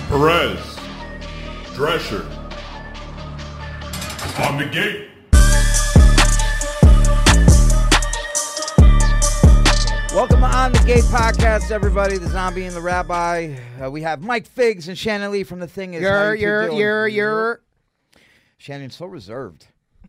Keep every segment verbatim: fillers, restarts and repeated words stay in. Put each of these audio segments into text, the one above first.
Perez, Drescher, on the gate. Welcome to On the Gate podcast, everybody. The Zombie and the Rabbi. Uh, we have Mike Figs and Shannon Lee from The Thing Is. You're, you're, you're, you're. Shannon's so reserved.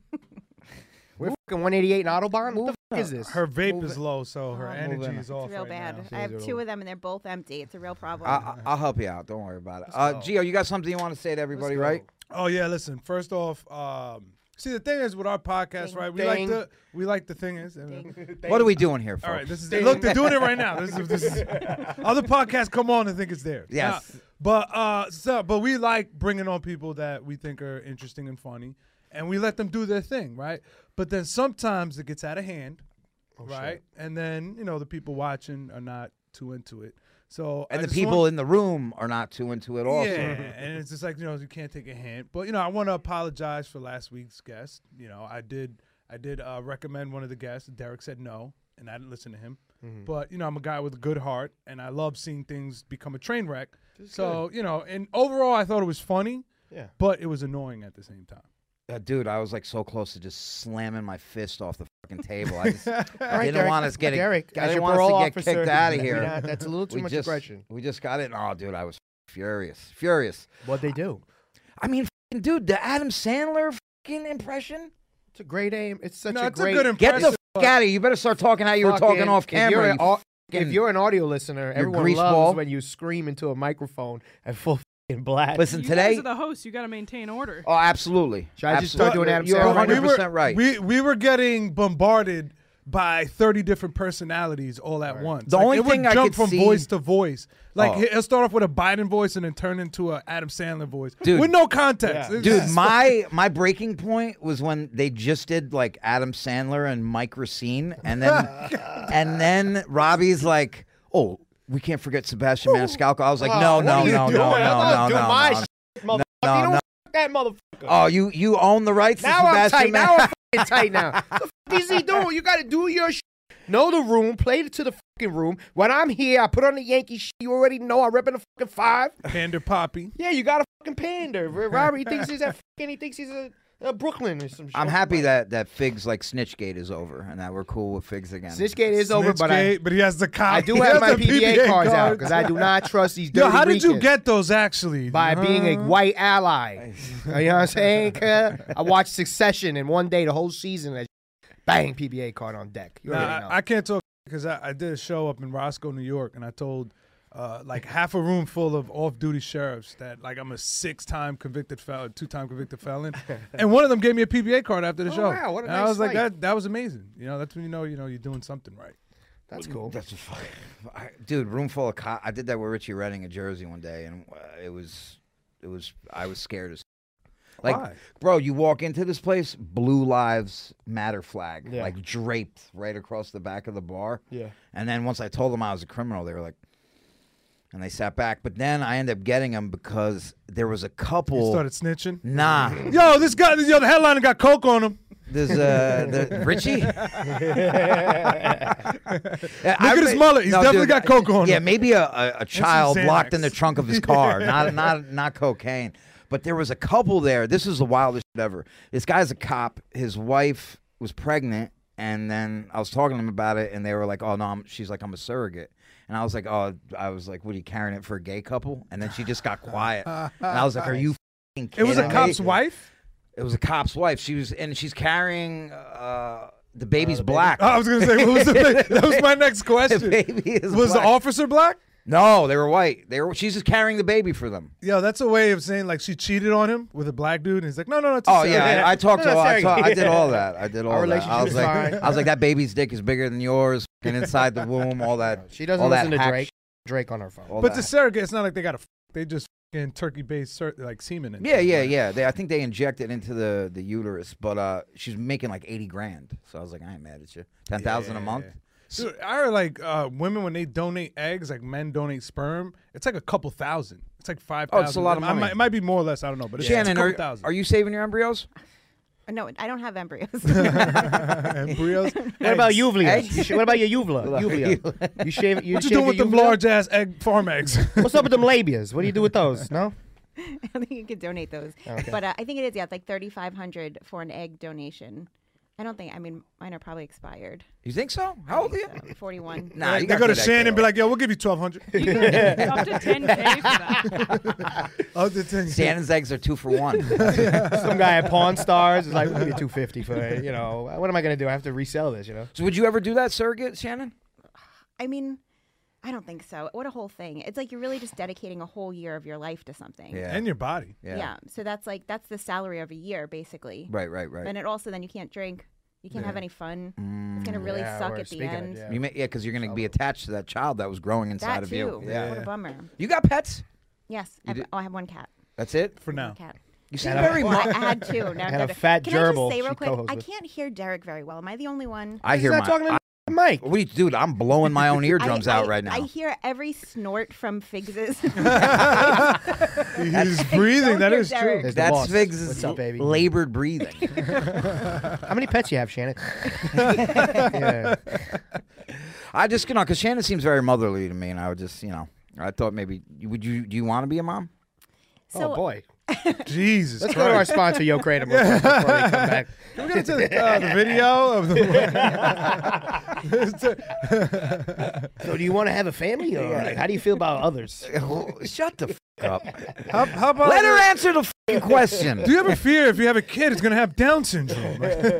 We're fucking one eighty-eight in Autobahn? What the fuck is this? Her vape Move is it. low, so her Oh, energy move it. is off It's real right bad. now. I have two of them, and they're both empty. It's a real problem. I, I'll help you out. Don't worry about it. Uh, Gio, you got something you want to say to everybody, right? Oh yeah, listen. First off, um, see the thing is with our podcast, Ding. right? We Ding. like the we like the thing is. Ding. What are we doing here, folks? All right, this is look. They're doing it right now. This is, this is other podcasts come on and think it's theirs. Yes. Now, but uh, so but we like bringing on people that we think are interesting and funny, and we let them do their thing, right? But then sometimes it gets out of hand, right? shit. And then you know the people watching are not too into it. So And I the just people want- in the room are not too into it also. Yeah, and it's just like, you know, you can't take a hint. But, you know, I want to apologize for last week's guest. You know, I did I did uh, recommend one of the guests. Derek said no, and I didn't listen to him. Mm-hmm. But, you know, I'm a guy with a good heart, and I love seeing things become a train wreck. So, you know, and overall I thought it was funny, Yeah. but it was annoying at the same time. Uh, dude, I was like so close to just slamming my fist off the fucking table. I, just, I All right, didn't Derek. want us getting. Derek, I as didn't your want us parole to get officer, kicked out of you're here. not- that's a little too we much just, aggression. We just got it. Oh, dude, I was furious, furious. What'd they do? I mean, f***ing dude, the Adam Sandler fucking impression. It's a great aim. It's such No, a it's great. a good Get impression. the f- out of here. You better start talking how you were talking fucking- off if you're camera. an you au- If fucking- you're an audio listener, everyone grease loves ball. when you scream into a microphone at full fucking blast. Listen, You today. guys are the hosts. You got to maintain order. Oh, absolutely. Should I just Absolutely. start doing Adam You're Sandler? one hundred we percent were, right. We we were getting bombarded by thirty different personalities all at once. The Like, only it would thing I jump could from see- voice to voice. Like Oh. he'll start off with a Biden voice and then turn into an Adam Sandler voice, Dude. with no context. Yeah. It's Dude, just- my my breaking point was when they just did like Adam Sandler and Mike Racine, and then and then Robbie's like, "Oh, we can't forget Sebastian Maniscalco." I was like, "No, Oh, no, what are you no, doing? no, I'm no, gonna no, do no, my no." shit, motherfucker. no, You don't no. fuck that motherfucker. Oh, you you own the rights to Now I'm Sebastian tight. Man- Now I'm fucking tight now. What the fuck is he doing? You got to do your shit. Know the room. Play it to the fucking room. When I'm here, I put on the Yankee shit. You already know I'm repping the fucking five. Pander Poppy. Yeah, you got a fucking pander. Robert, he thinks he's at fucking, he thinks he's a, a Brooklyn or some shit. I'm happy that that Figs like Snitchgate is over and that we're cool with Figs again. Snitchgate is over, but I, Snitchgate, but he has the cop. I do he have has my the P B A cards out cards. because I do not trust these dirty Yo, how did you Ricans get those actually? by being a Huh? white ally. You know what I'm saying? cuz? I watched Succession in one day, the whole season. I bang, P B A card on deck. You already Nah, know. I, I can't talk because I, I did a show up in Roscoe, New York, and I told uh, like half a room full of off-duty sheriffs that like I'm a six-time convicted felon, two-time convicted felon, and one of them gave me a P B A card after the Oh, show. wow, what a and I nice was like, slight. that that was amazing. You know, that's when you know you know you're doing something right. That's cool. That's a fu- I, dude. Room full of cops. I did that with Richie Redding in Jersey one day, and uh, it was, it was. I was scared as. Like, Why? bro, you walk into this place, Blue Lives Matter flag, Yeah. like draped right across the back of the bar. Yeah. And then once I told them I was a criminal, they were like, and they sat back. But then I ended up getting them because there was a You couple. started snitching. Nah, Yo, this guy, yo, the headliner got coke on him. there's uh, the Richie. Yeah, Look at his mullet. He's definitely got coke on Yeah, him. maybe a, a, a child locked Xanax. in the trunk of his car, not not not cocaine. But there was a couple there. This is the wildest shit ever. This guy's a cop. His wife was pregnant, and then I was talking to him about it, and they were like, "Oh no," I'm, she's like, "I'm a surrogate." And I was like, "Oh," I was like, "What are you carrying it for a gay couple?" And then she just got quiet, and I was like, "Are you f***ing It kidding was a me?" cop's wife. It was a cop's wife. She was, and she's carrying uh, the baby's black. Oh, I was gonna say, what was the, that was my next The question. baby is Was black. the officer black? No, they were white. They were. She's just carrying the baby for them. Yo, that's a way of saying like she cheated on him with a black dude, and he's like, no, no, no. It's a Oh surrogate. yeah, I, I talked to. No, no, I, sorry. talk, I did all that. I did all Our that. I was relationship like, is fine. I was like, that baby's dick is bigger than yours, and inside the womb, all that. She doesn't all that listen to hack Drake. sh- Drake on her phone. all But that- the surrogate, it's not like they got a. F- they just fucking turkey-based sur- like semen. In yeah, yeah, yeah. They, I think they inject it into the, the uterus, but uh, she's making like eighty grand. So I was like, I ain't mad at you. Ten thousand a month. Dude, I heard like uh, women when they donate eggs, like men donate sperm, it's like a couple thousand. It's like five Oh, thousand. it's a lot of I money. might, it might be more or less. I don't know, but it's, Shannon, it's a couple are, thousand. are you saving your embryos? No, I don't have embryos. Embryos. What about uvula? Eggs? You sh- what about your uvula? Uvula. You shave. You What you shave doing with your them uvula? large ass egg farm eggs? What's up with them labias? What do you do with those? No. I think you could donate those. Okay. But uh, I think it is, yeah, it's like thirty-five hundred for an egg donation. I don't think, I mean, mine are probably expired. You think so? How old are you? So, forty-one. Nah, you they got go to good egg Shannon and be though. like, "Yo, we'll give you twelve hundred." You can up to ten K for that. Up to ten. Shannon's eggs are two for one. Some guy at Pawn Stars is like, "We'll give you two fifty for it." You know, what am I gonna do? I have to resell this. You know. So would you ever do that surrogate, Shannon? I mean, I don't think so. What a whole thing. It's like you're really just dedicating a whole year of your life to something. Yeah. And your body. Yeah. Yeah. So that's like, that's the salary of a year, basically. Right, right, right. And it also, then you can't drink. You can't have any fun. Mm, It's going to really Yeah, suck we're at the speaking of- end. yeah. You may, yeah, because you're going to be attached to that child that was growing inside That of too. you. Yeah. What a bummer. You got pets? Yes. You I've, did- oh, I have one cat. That's it? For now. One cat. You seem And a- very Well, I, much. I had two. Now I've And a got fat Can I gerbil just say real she quick? co-hosts I with. can't hear Derek very well. Am I the only one? I He's hear not my. talking to I, the mic. what do you, dude? I'm blowing my own eardrums I, out I- right now. I hear every snort from Figs's. He's breathing. That hear is Derek. true. There's the That's boss. Figs' What's up, baby? labored breathing. How many pets you have, Shannon? yeah. I just, you know, because Shannon seems very motherly to me, and I would just, you know, I thought maybe, would you, do you want to be a mom? So oh boy. Jesus Let's go to our Christ. sponsor, Yo Credible, before we come back. Can we get to the, uh, the video of the? So, do you want to have a family, or like, how do you feel about others? Shut the f- up. how, how about? Let her answer the f- question. Do you ever fear if you have a kid, it's gonna have Down syndrome?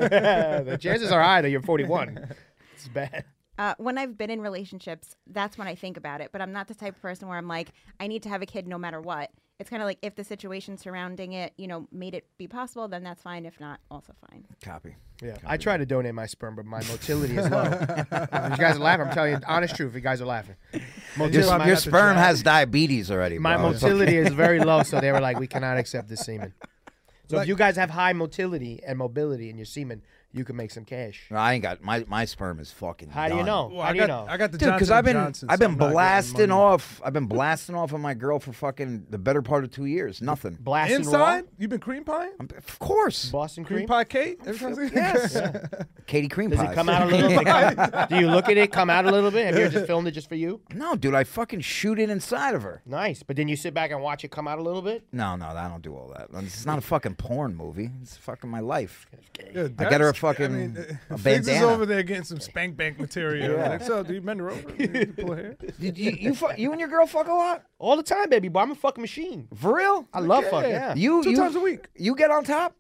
The chances are high that you're forty-one. It's bad. Uh, when I've been in relationships, that's when I think about it. But I'm not the type of person where I'm like, I need to have a kid no matter what. It's kind of like if the situation surrounding it, you know, made it be possible, then that's fine. If not, also fine. Copy. Yeah, I try to donate my sperm, but my motility is low. If you guys are laughing, I'm telling you, honest truth. You guys are laughing. Your, Motility, might your have to sperm try. has diabetes already, my bro. motility is very low, so they were like, we cannot accept this semen. So Like- if you guys have high motility and mobility in your semen, you can make some cash. No, I ain't got my my sperm is fucking. How do you done. know? Well, How I do you got, know? I got the Dude, because Johnson I've been Johnson, I've so been I'm not getting blasting money. off. I've been blasting off on my girl for fucking the better part of two years. Nothing. Blasting Inside, raw? you've been cream pie, I'm- Of course, Boston cream cream. pie cake. Every time I- yes. Katie Cream Does Pies. it come out a little bit? Do you look at it come out a little bit? Have you ever just filmed it just for you? No, dude, I fucking shoot it inside of her. Nice. But then you sit back and watch it come out a little bit? No, no, I don't do all that. It's not a fucking porn movie. It's fucking my life. Yeah, I get her a that's- fucking I mean, a uh, Figs is bandana. over there getting some spank bank material. Yeah. Like, so, do you bend her over? You can pull her hair? Did you you, fu- you and your girl fuck a lot? All the time, baby, boy. I'm a fucking machine. For real? I love fuck, yeah. You Two you, times a week. You get on top?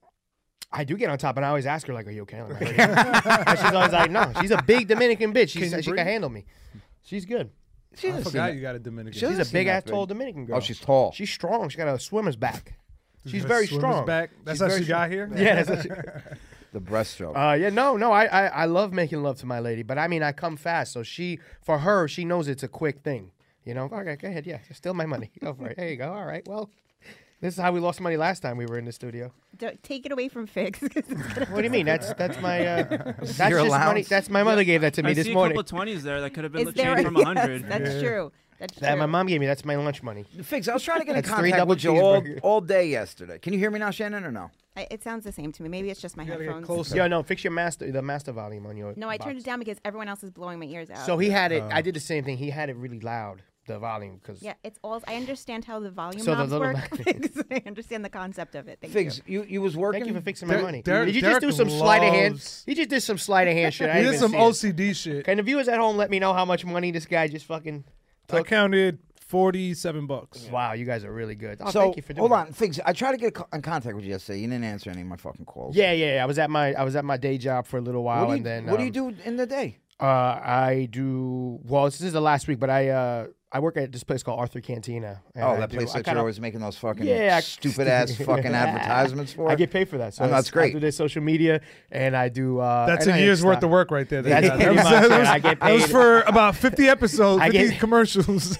I do get on top, and I always ask her, like, are you okay? I'm like, and she's always like, no. She's a big Dominican bitch. She Can you said she breathe? can handle me. She's good. She I doesn't seem forgot that- you got a Dominican. She She's doesn't a seem big that ass, big. tall Dominican girl. Oh, she's tall. She's strong. She got a swimmer's back. She's Her very swimmer's strong. Back. That's She's how very she got here. Yeah. That's The breaststroke. Uh, yeah, no, no, I, I, I love making love to my lady, but I mean, I come fast, so she, for her, she knows it's a quick thing. You know, okay, go ahead, yeah, steal my money, go for it. There you go. All right, well, this is how we lost money last time we were in the studio. Don't take it away from Figs. 'cause it's gonna- What do you mean? That's that's my uh, that's just Your money. allowance? That's my mother gave that to me I this see a morning. couple of twenties there that could have been Is the there change from yes, a hundred. That's true. That's That true. my mom gave me. That's my lunch money. Figs, I was trying to get in That's three contact double with you all, cheeseburger. all day yesterday. Can you hear me now, Shannon, or no? I, it sounds the same to me. Maybe it's just my gotta get headphones. closer. Yo, no, fix your master, the master volume on your. No, I box. turned it down because everyone else is blowing my ears out. So he had it. I did the same thing. He had it really loud, the volume, because yeah, it's all. I understand how the volume So the knobs little work. ma- Figs. I understand the concept of it. Thank Figs, you. you you was working. thank you for fixing my Der- money. Derek- did you just Derek do some sleight of hand? loves- He just did some sleight of hand shit. I He didn't did even some see it. O C D shit. Can the viewers at home let me know how much money this guy just fucking I took? counted forty-seven bucks. Wow, you guys are really good. Oh, So thank you for doing hold that. on, Figs. I tried to get co- in contact with you yesterday. You didn't answer any of my fucking calls. Yeah, yeah, yeah. I was at my I was at my day job for a little while, What do you, and then what do you um, do in the day? Uh, I do well. This is the last week, but I uh I work at this place called Arthur Cantina. and Oh, I that do- place I that you're kinda- always making those fucking Yeah, I- stupid ass fucking advertisements for. I get paid for that. So Oh, that's it's- great. I do their social media, and I do. Uh, That's and a I year's worth stop. of work right there. That's That, pretty was, much that it. was- I get that was paid. for about fifty episodes, I fifty get- commercials.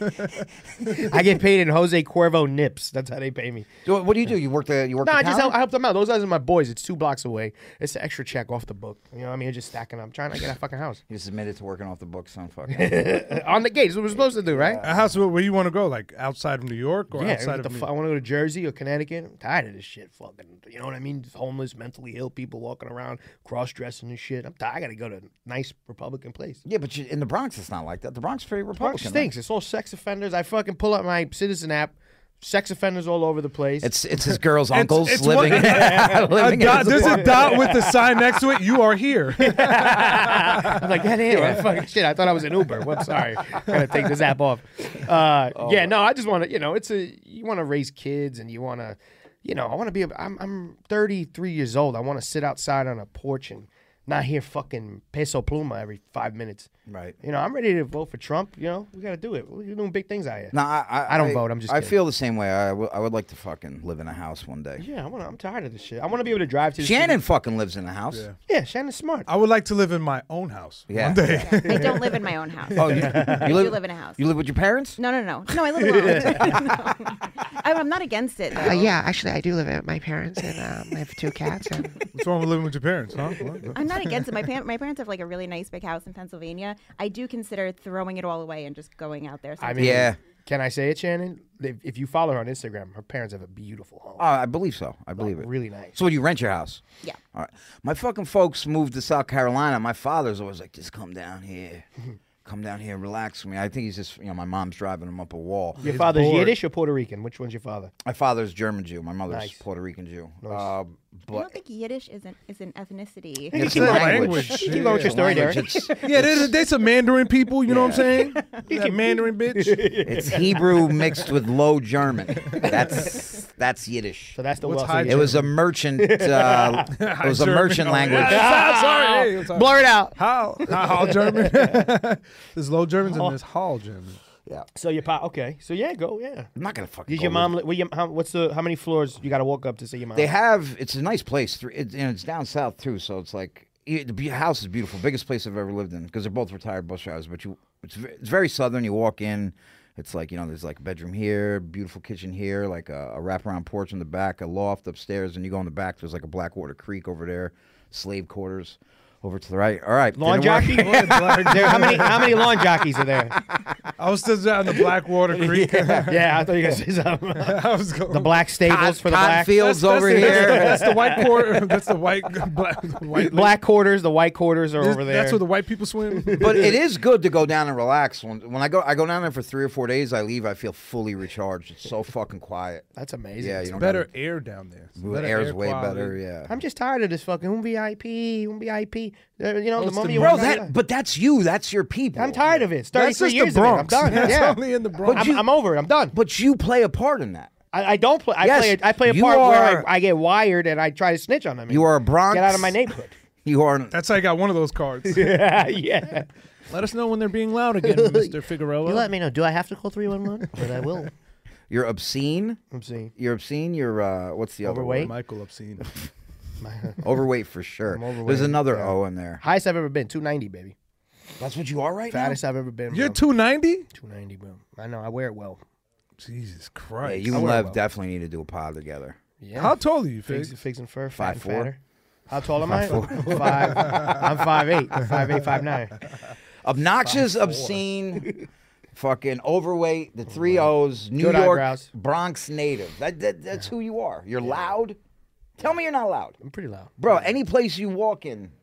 I get paid in Jose Cuervo nips. That's how they pay me. Do- what do you do? You work the you work No, the I just counter? help, I help them out. Those guys are my boys. It's two blocks away. It's an extra check off the book. You know what I mean? You're just stacking up. I'm trying to get that fucking house. You just admitted to working off the books on fucking. On the gate. That's what we're supposed to do, right? A house where where you want to go, like outside of New York or Yeah, outside the of New fu- I want to go to Jersey or Connecticut. I'm tired of this shit. Fucking, you know what I mean? Homeless, mentally ill people walking around, cross-dressing and shit. I'm tired. I got to go to a nice Republican place. Yeah, but you, in the Bronx, it's not like that. The Bronx is pretty Bronx Republican. stinks. It's all sex offenders. I fucking pull up my Citizen app. Sex offenders all over the place. It's it's his girl's uncles it's living. one- living A in dot, his there's a apartment. dot with the sign next to it. You are here. I'm like, God damn, fucking shit. I thought I was an Uber. Well, I'm sorry. Gotta take this app off. Uh, Oh, yeah, no, I just want to, you know, it's a, you want to raise kids and you want to, you know, I want to be, a, I'm, I'm thirty-three years old. I want to sit outside on a porch and not hear fucking peso pluma every five minutes. Right. You know, I'm ready to vote for Trump. You know, we got to do it. We're doing big things out here. No, I, I, I don't vote, I'm just I kidding. feel the same way. I, w- I would like to fucking live in a house one day. Yeah, I wanna, I'm tired of this shit. I want to be able to drive to the Shannon city. fucking lives in a house. Yeah. Yeah, Shannon's smart. I would like to live in my own house Yeah. one day. I don't live in my own house. Oh, you, you I live, do live in a house. You live with your parents? No, no, no. No, I live alone. No. I'm I'm not against it, though. Uh, yeah, actually, I do live with my parents, and um, I have two cats. And What's wrong with living with your parents, huh? What? I'm not against it. My, pa- my parents have like a really nice big house in Pennsylvania. I do consider throwing it all away and just going out there. I sometime. mean, Yeah. Can I say it, Shannon? If, if you follow her on Instagram, her parents have a beautiful home. Oh, I believe so. I believe Like, it. really nice. So, would you rent your house? Yeah. All right. My fucking folks moved to South Carolina. My father's always like, just come down here. Come down here and relax with me. I think he's just, you know, my mom's driving him up a wall. Your He's father's bored. Yiddish or Puerto Rican? Which one's your father? My father's German Jew. My mother's Nice. Puerto Rican Jew. Nice. Uh, I but don't think Yiddish is an, is an ethnicity. it's keep a going. language. Language. Keep going with your story, Derek. Language. It's, Yeah, there's, there's some Mandarin people, you know what I'm saying? That Mandarin bitch. it's Hebrew mixed with Low German. That's that's Yiddish. So that's the What's Wilson high It was a merchant. Uh, it was a German. merchant Oh, language. yeah. Sorry. Hey, I'm sorry. Blur it out. How? How German? There's low Germans and there's Hall German. Yeah, So your pa, okay. So yeah, go yeah. I'm not gonna fucking. Did go your mom? live- li- well, your, how, what's the? How many floors you got to walk up to see your mom? They have. It's a nice place. Three, it, and it's down south too, so it's like it, the be- house is beautiful. Biggest place I've ever lived in because they're both retired bus drivers. But you, it's ve- it's very southern. You walk in, it's like you know, there's like a bedroom here, beautiful kitchen here, like a, a wraparound porch in the back, a loft upstairs, and you go in the back. There's like a Blackwater Creek over there, slave quarters. Over to the right. All right. lawn dinner work? jockey. There- how many? How many lawn jockeys are there? I was still down in the Blackwater Creek. Yeah, I thought you were gonna say something. I was going. The black stables Cotton- for the cotton black. fields over the, here. That's the white quarter. That's the white black white. Black quarters. The white quarters are This- over there. That's where the white people swim. But it is good to go down and relax. When when I go, I go down there for three or four days. I leave. I feel fully recharged. It's so fucking quiet. That's amazing. Yeah, you know, better air down there. The Better air's air way quality. better. Yeah. I'm just tired of this fucking un V I P, un V I P. Uh, you know, Oh, the it's moment the you Bro, walk that outside- but that's you. That's your people. I'm tired of it. It's That's thirty-three just the years of it. I'm Bronx. done. That's Yeah. only in the Bronx. I'm, you- I'm over it. I'm done. But you play a part in that. I, I don't play. I Yes, play. I play a you part where are- I, I get wired and I try to snitch on them. You are a Bronx. Get out of my neighborhood. You are. That's how I got one of those cards. yeah, yeah. Let us know when they're being loud again, Mister Figueroa. you let me know. Do I have to call three one one? But I will. You're obscene. I'm seeing. You're obscene. You're uh, what's the other Overweight? word? Michael obscene. Overweight for sure. I'm overweight, There's another yeah. O in there. Highest I've ever been. two ninety, baby. That's what you are right Fattest I've ever been. You're bro. two ninety. two ninety, bro. I know. I wear it well. Jesus now. Christ. Yeah, you I and wear Lev well. definitely need to do a pod together. Yeah. How tall are you, Figs, Figs? figs and fur. Fat Five and four. fatter. How tall am I? Five. I'm five eight. Five eight. Five nine. Obnoxious, obscene, fucking overweight. The three O's. New Good York, eyebrows. Bronx native. That, that that's who you are. You're loud. Tell me you're not loud, I'm pretty loud. bro. Any place you walk in.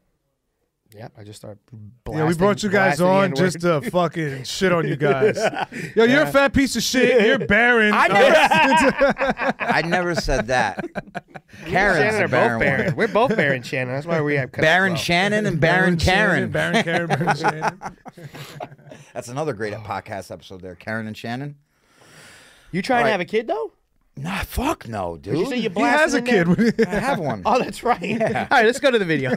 Yep. I just start. Yeah, Blasting, we brought you guys blasting the on N-word. just to fucking shit on you guys. Yo, you're a fat piece of shit. You're barren. I Uh, never, I never said that. Karen's Shannon the are barren both Baron. one. We're both Baron Shannon. That's why we have connect Baron well. Shannon and Baron Karen. Shannon, Baron Karen, Baron Shannon. That's another great podcast episode there. Karen and Shannon. You trying All right. to have a kid though? Nah, fuck no, dude. Did you say you He has a blasting in there? kid. I have one. Oh, that's right. All right, let's go to the video.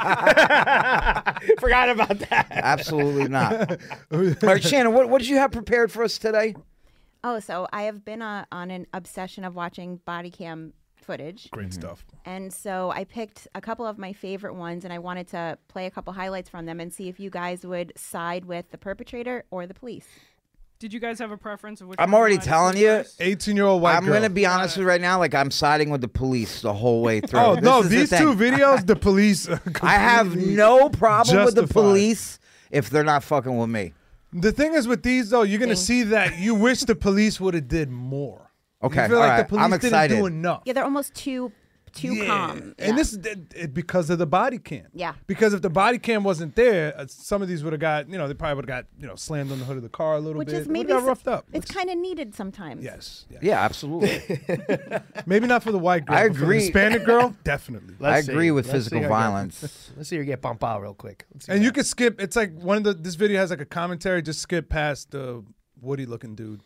Forgot about that. Absolutely not. All right, Shannon, what, what did you have prepared for us today? Oh, so I have been uh, on an obsession of watching body cam footage. Great stuff. And so I picked a couple of my favorite ones and I wanted to play a couple highlights from them and see if you guys would side with the perpetrator or the police. Did you guys have a preference of which I'm one already wanted to telling see you. first? eighteen-year-old white I'm girl. gonna be honest with you right now. Like I'm siding with the police the whole way through. Oh This no! is the These thing. two videos, the police. I have completely no problem with the justified. police if they're not fucking with me. The thing is with these though, you're gonna Thing. see that you wish the police would have did more. Okay, You feel all like right. the police I'm didn't excited. do enough. Yeah, they're almost too too Yeah. calm. And Yeah. this is it, it- because of the body cam. Yeah. Because if the body cam wasn't there, uh, some of these would have got, you know, they probably would have got, you know, slammed on the hood of the car a little which bit. is It would've maybe got s- roughed up. It's kind of needed sometimes. Yes. yes. Yeah, absolutely. Maybe not for the white girl. I but for the agree. Hispanic girl, definitely. I Let's agree see. with Let's see physical her get- violence. Let's see her get bumped out real quick. Let's see And that. you could skip. It's like one of the. This video has like a commentary. Just skip past the Woody looking dude.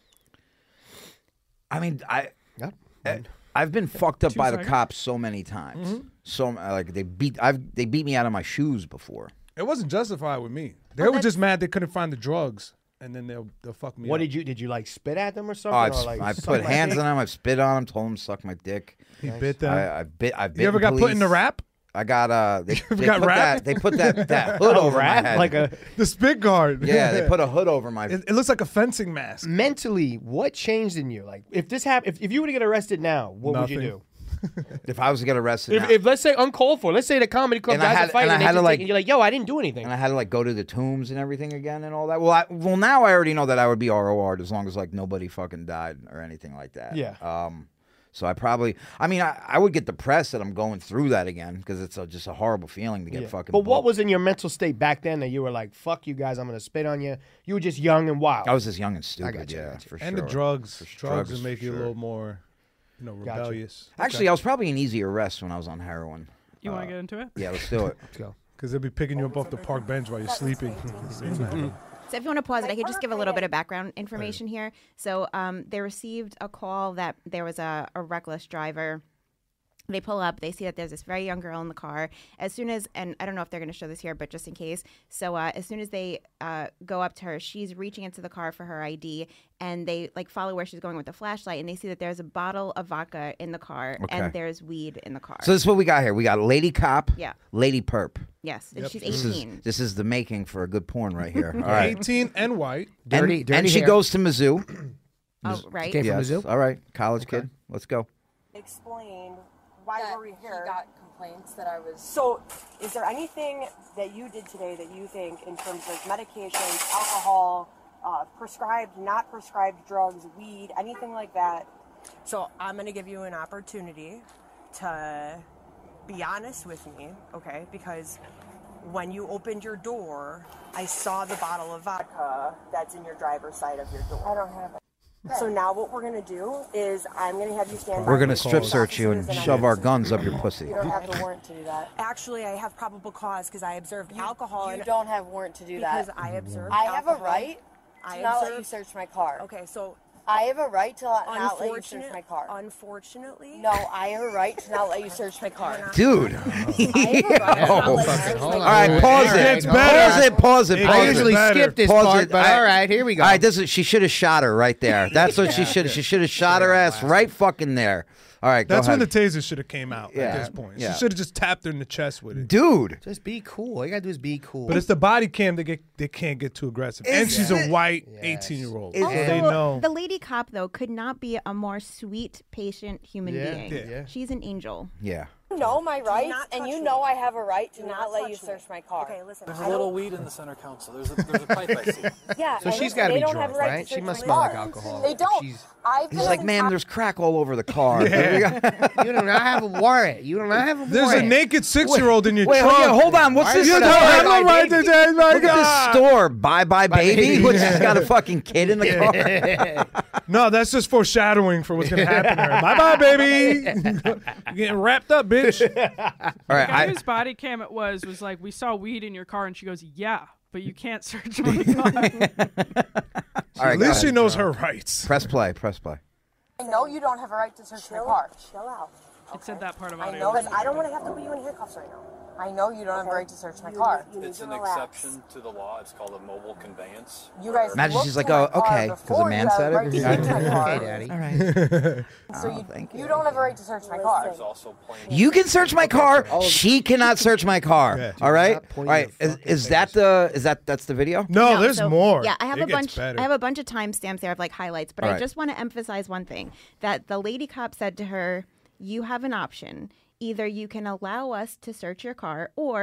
I mean, I Yep. I- I've been fucked up Two by the seconds. cops so many times. Mm-hmm. So like they beat I've they beat me out of my shoes before. It wasn't justified with me. They Well, were just that's- mad they couldn't find the drugs, and then they'll they'll fuck me. What up. did you did you like spit at them or Oh, something? I've, or, like, I've suck put my hands dick? on them. I've spit on them. Told them to suck my dick. He bit them. I, I bit. I bit. you ever got put in the rap? I got uh. They, ever they got put wrapped? that. They put that that hood over my Rat? head. Like a The spit guard. yeah. They put a hood over my. It, it looks like a fencing mask. mentally, what changed in you? Like, if this happened, if, if you were to get arrested now, what would you Nothing. do? If I was to get arrested, If, now- if let's say uncalled for, let's say the comedy club And I guys had- are fighting, and I and, they had to, just like- take- and you're like, yo, I didn't do anything. and I had to like go to the tombs and everything again and all that. Well, I, well now I already know that I would be R O R'd as long as like nobody fucking died or anything like that. Yeah. Um. So I probably. I mean, I, I would get depressed that I'm going through that again because it's a, just a horrible feeling to get Yeah. fucking. But what booked. was in your mental state back then that you were like, fuck you guys, I'm gonna spit on you? You were just young and wild. I was just young and stupid. got you, I yeah, got you. for And sure. the drugs. For drugs drugs, will make for you a sure. little more, you know, Gotcha. rebellious. Actually, I was probably an easy arrest when I was on heroin. You want to get into it? Yeah, let's do it. Let's go. Because they'll be picking you up off the park bench while you're sleeping. So if you want to pause it, I could just give a little bit of background information here. So um, they received a call that there was a, a reckless driver. They pull up, they see that there's this very young girl in the car. As soon as, and I don't know if they're going to show this here, but just in case. So uh, as soon as they uh, go up to her, she's reaching into the car for her I D, and they like follow where she's going with the flashlight, and they see that there's a bottle of vodka in the car, Okay. and there's weed in the car. So this is what we got here. We got Lady Cop. Yeah. Lady Perp. yes, and Yep. she's This is eighteen. this is the making for a good porn right here. All right. eighteen and white. Dirty, and, dirty and she hair. goes to Mizzou. Oh, right. Came from Yes. Mizzou? All right. College kid. Let's go. Explain why that were we he here? got complaints that I was. So, is there anything that you did today that you think, in terms of medications, alcohol, uh, prescribed, not prescribed drugs, weed, anything like that? So, I'm going to give you an opportunity to be honest with me, okay? Because when you opened your door, I saw the bottle of vodka that's in your driver's side of your door. I don't have it. So now what we're going to do is I'm going to have you stand by We're gonna the strip police search you officers and I- shove our guns up your pussy. You don't have the warrant to do that. Actually, I have probable cause because I observed alcohol. You and don't have warrant to do because that. I observed I have a alcohol. right I to not let you observed. search my car. Okay, so I have a right to not not let you unfortunate, search my car. unfortunately, No, I have a right to not let you search my car. Dude. I have a right to not let you search my All car. right, pause All it. right, It's Pause better. it. Pause it. It Pause I it. usually better. skip this Pause part, it. but I- all right, here we go. All right, this is, she should have shot her right there. That's what she should. She should have shot her ass right fucking there. All right, go That's when ahead. the taser should have came out Yeah. at this point. Yeah. She should have just tapped her in the chest with it. Dude. Just be cool. All you gotta do is be cool. But it's the body cam they get they can't get too aggressive. and Is she's it- a white Yes. eighteen year old. Is So it- they Also, know. the lady cop though could not be a more sweet, patient human Yeah, being. yeah. Yeah. She's an angel. Yeah. You know my rights, not and touch you me. know I have a right to Do not, not let you touch me. search my car. Okay, listen. There's I a little don't- weed in the center console. There's a, there's a pipe I see. Yeah. So and she's listen, gotta they be don't drunk, have a right right? to She search must my smell like car. alcohol. They don't. She's- I've He's been like, in ma'am, top- there's crack all over the car. You do not have a warrant. You do not have a There's warrant. a naked six year old in your Wait, trunk. yeah, hold on. What's Why this is You it store? don't Bye, have bye, a right to baby. change my Look at God. this store. Bye bye baby. baby. Which has got a fucking kid in the car. No, that's just foreshadowing for what's gonna happen to her. Bye bye, baby. You're getting wrapped up, bitch. All right. The guy I, whose body cam it was was like, we saw weed in your car, and she goes, yeah, but you can't search my car. all right. At go least she ahead. knows her rights. Press play. Press play. I know you don't have a right to search my car. Chill out. It said that part of I audio. know, because I don't want to have to put you in handcuffs right now. I know you don't have a right to search my You- car. You need It's to an relax. exception to the law. It's called a mobile conveyance. You guys Imagine looked she's to like, my oh, car okay, 'cause a before man you said had a right it. to search my car. Okay, Daddy. All right. So Oh, you, thank you. you don't have a right to search my car. There's also plain. You can search my car. She cannot search my car. Yeah. All right. not All point right. your Is, fucking is that the? Is that that's the video? No, No, there's so- more. Yeah, I have It a gets bunch. better. I have a bunch of timestamps there of like highlights, but All I right. just want to emphasize one thing: that the lady cop said to her, "You have an option. Either you can allow us to search your car, or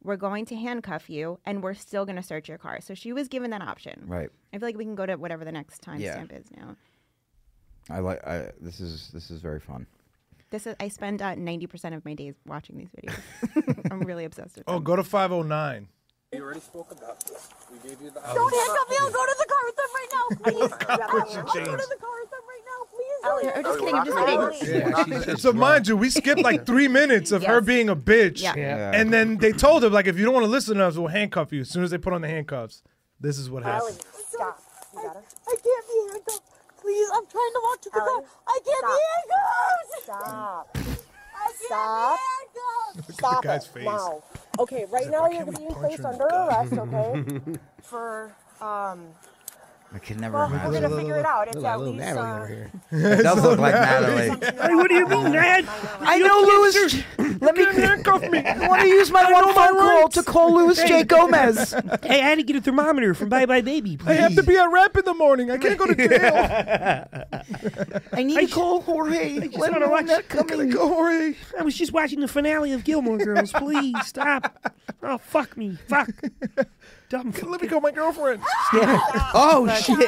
we're going to handcuff you, and we're still going to search your car. So she was given that option. Right. I feel like we can go to whatever the next timestamp Yeah. is now. I like. I this is this is very fun. This is I spend uh, ninety percent of my days watching these videos. I'm really obsessed with Oh, them. go to five oh nine. We already spoke about this. We gave you the. Don't handcuff me. I'll go to the car with them right now. Please. I'll go to the car with them right now. Please. I'm just kidding. I'm just kidding. Yeah, she's So mind you, we skipped like three minutes of her Yes. being a bitch. Yeah. Yeah. And then they told her, like, if you don't want to listen to us, we'll handcuff you. As soon as they put on the handcuffs, this is what Allie, happened. stop. You got her? I can't be handcuffed. Please, I'm trying to walk to the car. I can't be handcuffed. Stop. Stop. Stop the guy's it face. now. Okay, right now you're being placed under arrest, okay? For, um, I can never well, we're imagine. going to figure it out. It's Look like at little least, Natalie uh, over here. It does look like Natalie. Hey, what do you mean, Dad? I know Louis. Let me handcuff me. I want to use my one phone call to call Louis J. Gomez. Hey, I had to get a thermometer from Bye Bye Baby. I have to be at rap in the morning. I can't go to jail. I need to call Jorge. just Let him wanna know watch- I'm not coming. Go, Jorge. I was just watching the finale of Gilmore Girls. Please stop. Oh, fuck me. Fuck. Dumb. Let me call my girlfriend. Oh shit!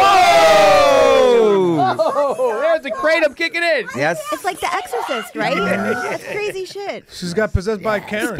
Oh! Oh, there's the kratom kicking in. Yes. It's like The Exorcist, right? That's crazy shit. She's got possessed by Karen.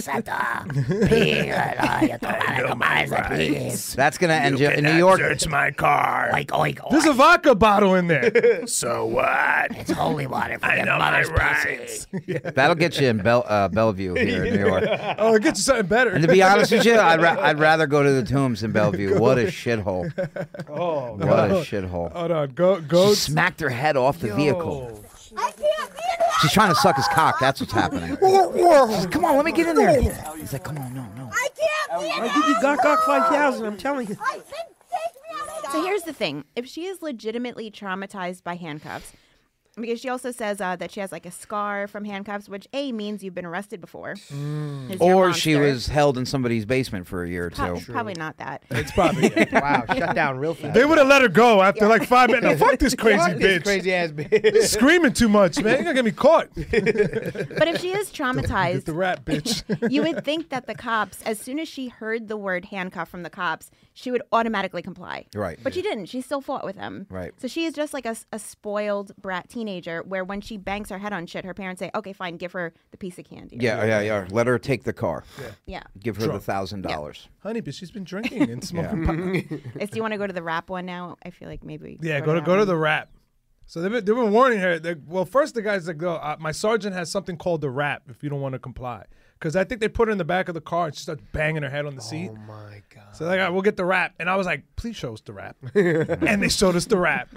That's gonna end you in New York. Search my car. Like, oink, oink. There's a vodka bottle in there. So what? It's holy water for I know my rights. That'll get you in Bel- uh, Bellevue here in New York. Oh, it gets you something better. And to be honest with you, I'd, ra- I'd rather go to the Tombs in Bellevue. What a shithole! Oh, What a shithole! hold on. Go, go. She smacked her head off the vehicle. I can't be in She's trying to suck his cock. That's what's happening. She's like, come on, let me get in there. He's like, come on, no, no. I can't be in I give you Gawk Gawk five thousand. I'm telling you. I think, take me out of So here's the thing: if she is legitimately traumatized by handcuffs, because she also says uh, that she has like a scar from handcuffs, which A means you've been arrested before, 'cause you're a Or she monster. was held in somebody's basement for a year or Pro- two. it's probably not that. It's probably. Wow, shut down real fast. They would have let her go after like five minutes. Now, fuck this crazy Fuck this bitch. crazy ass bitch. Screaming too much, man. You're gonna get me caught. But if she is Get traumatized, the rat, bitch. you would think that the cops, as soon as she heard the word handcuff from the cops, she would automatically comply. Right. But she didn't. She still fought with them. Right. So she is just like a, a spoiled brat teenager where when she bangs her head on shit, her parents say, okay, fine, give her the piece of candy. Yeah, yeah, yeah. Let her take the car. Yeah. Give her the Drunk. thousand dollars. Honey, but she's been drinking and smoking pot. Is, do you want to go to the rap one now? I feel like maybe. Yeah, go to that go to one. the rap. So they've been, they've been warning her. They, well, first the guy's like, "Go, uh, my sergeant has something called the rap. If you don't want to comply, because I think they put her in the back of the car and she starts banging her head on the seat. Oh my god. So they're like, all right, we'll get the rap. And I was like, please show us the rap. And they showed us the rap.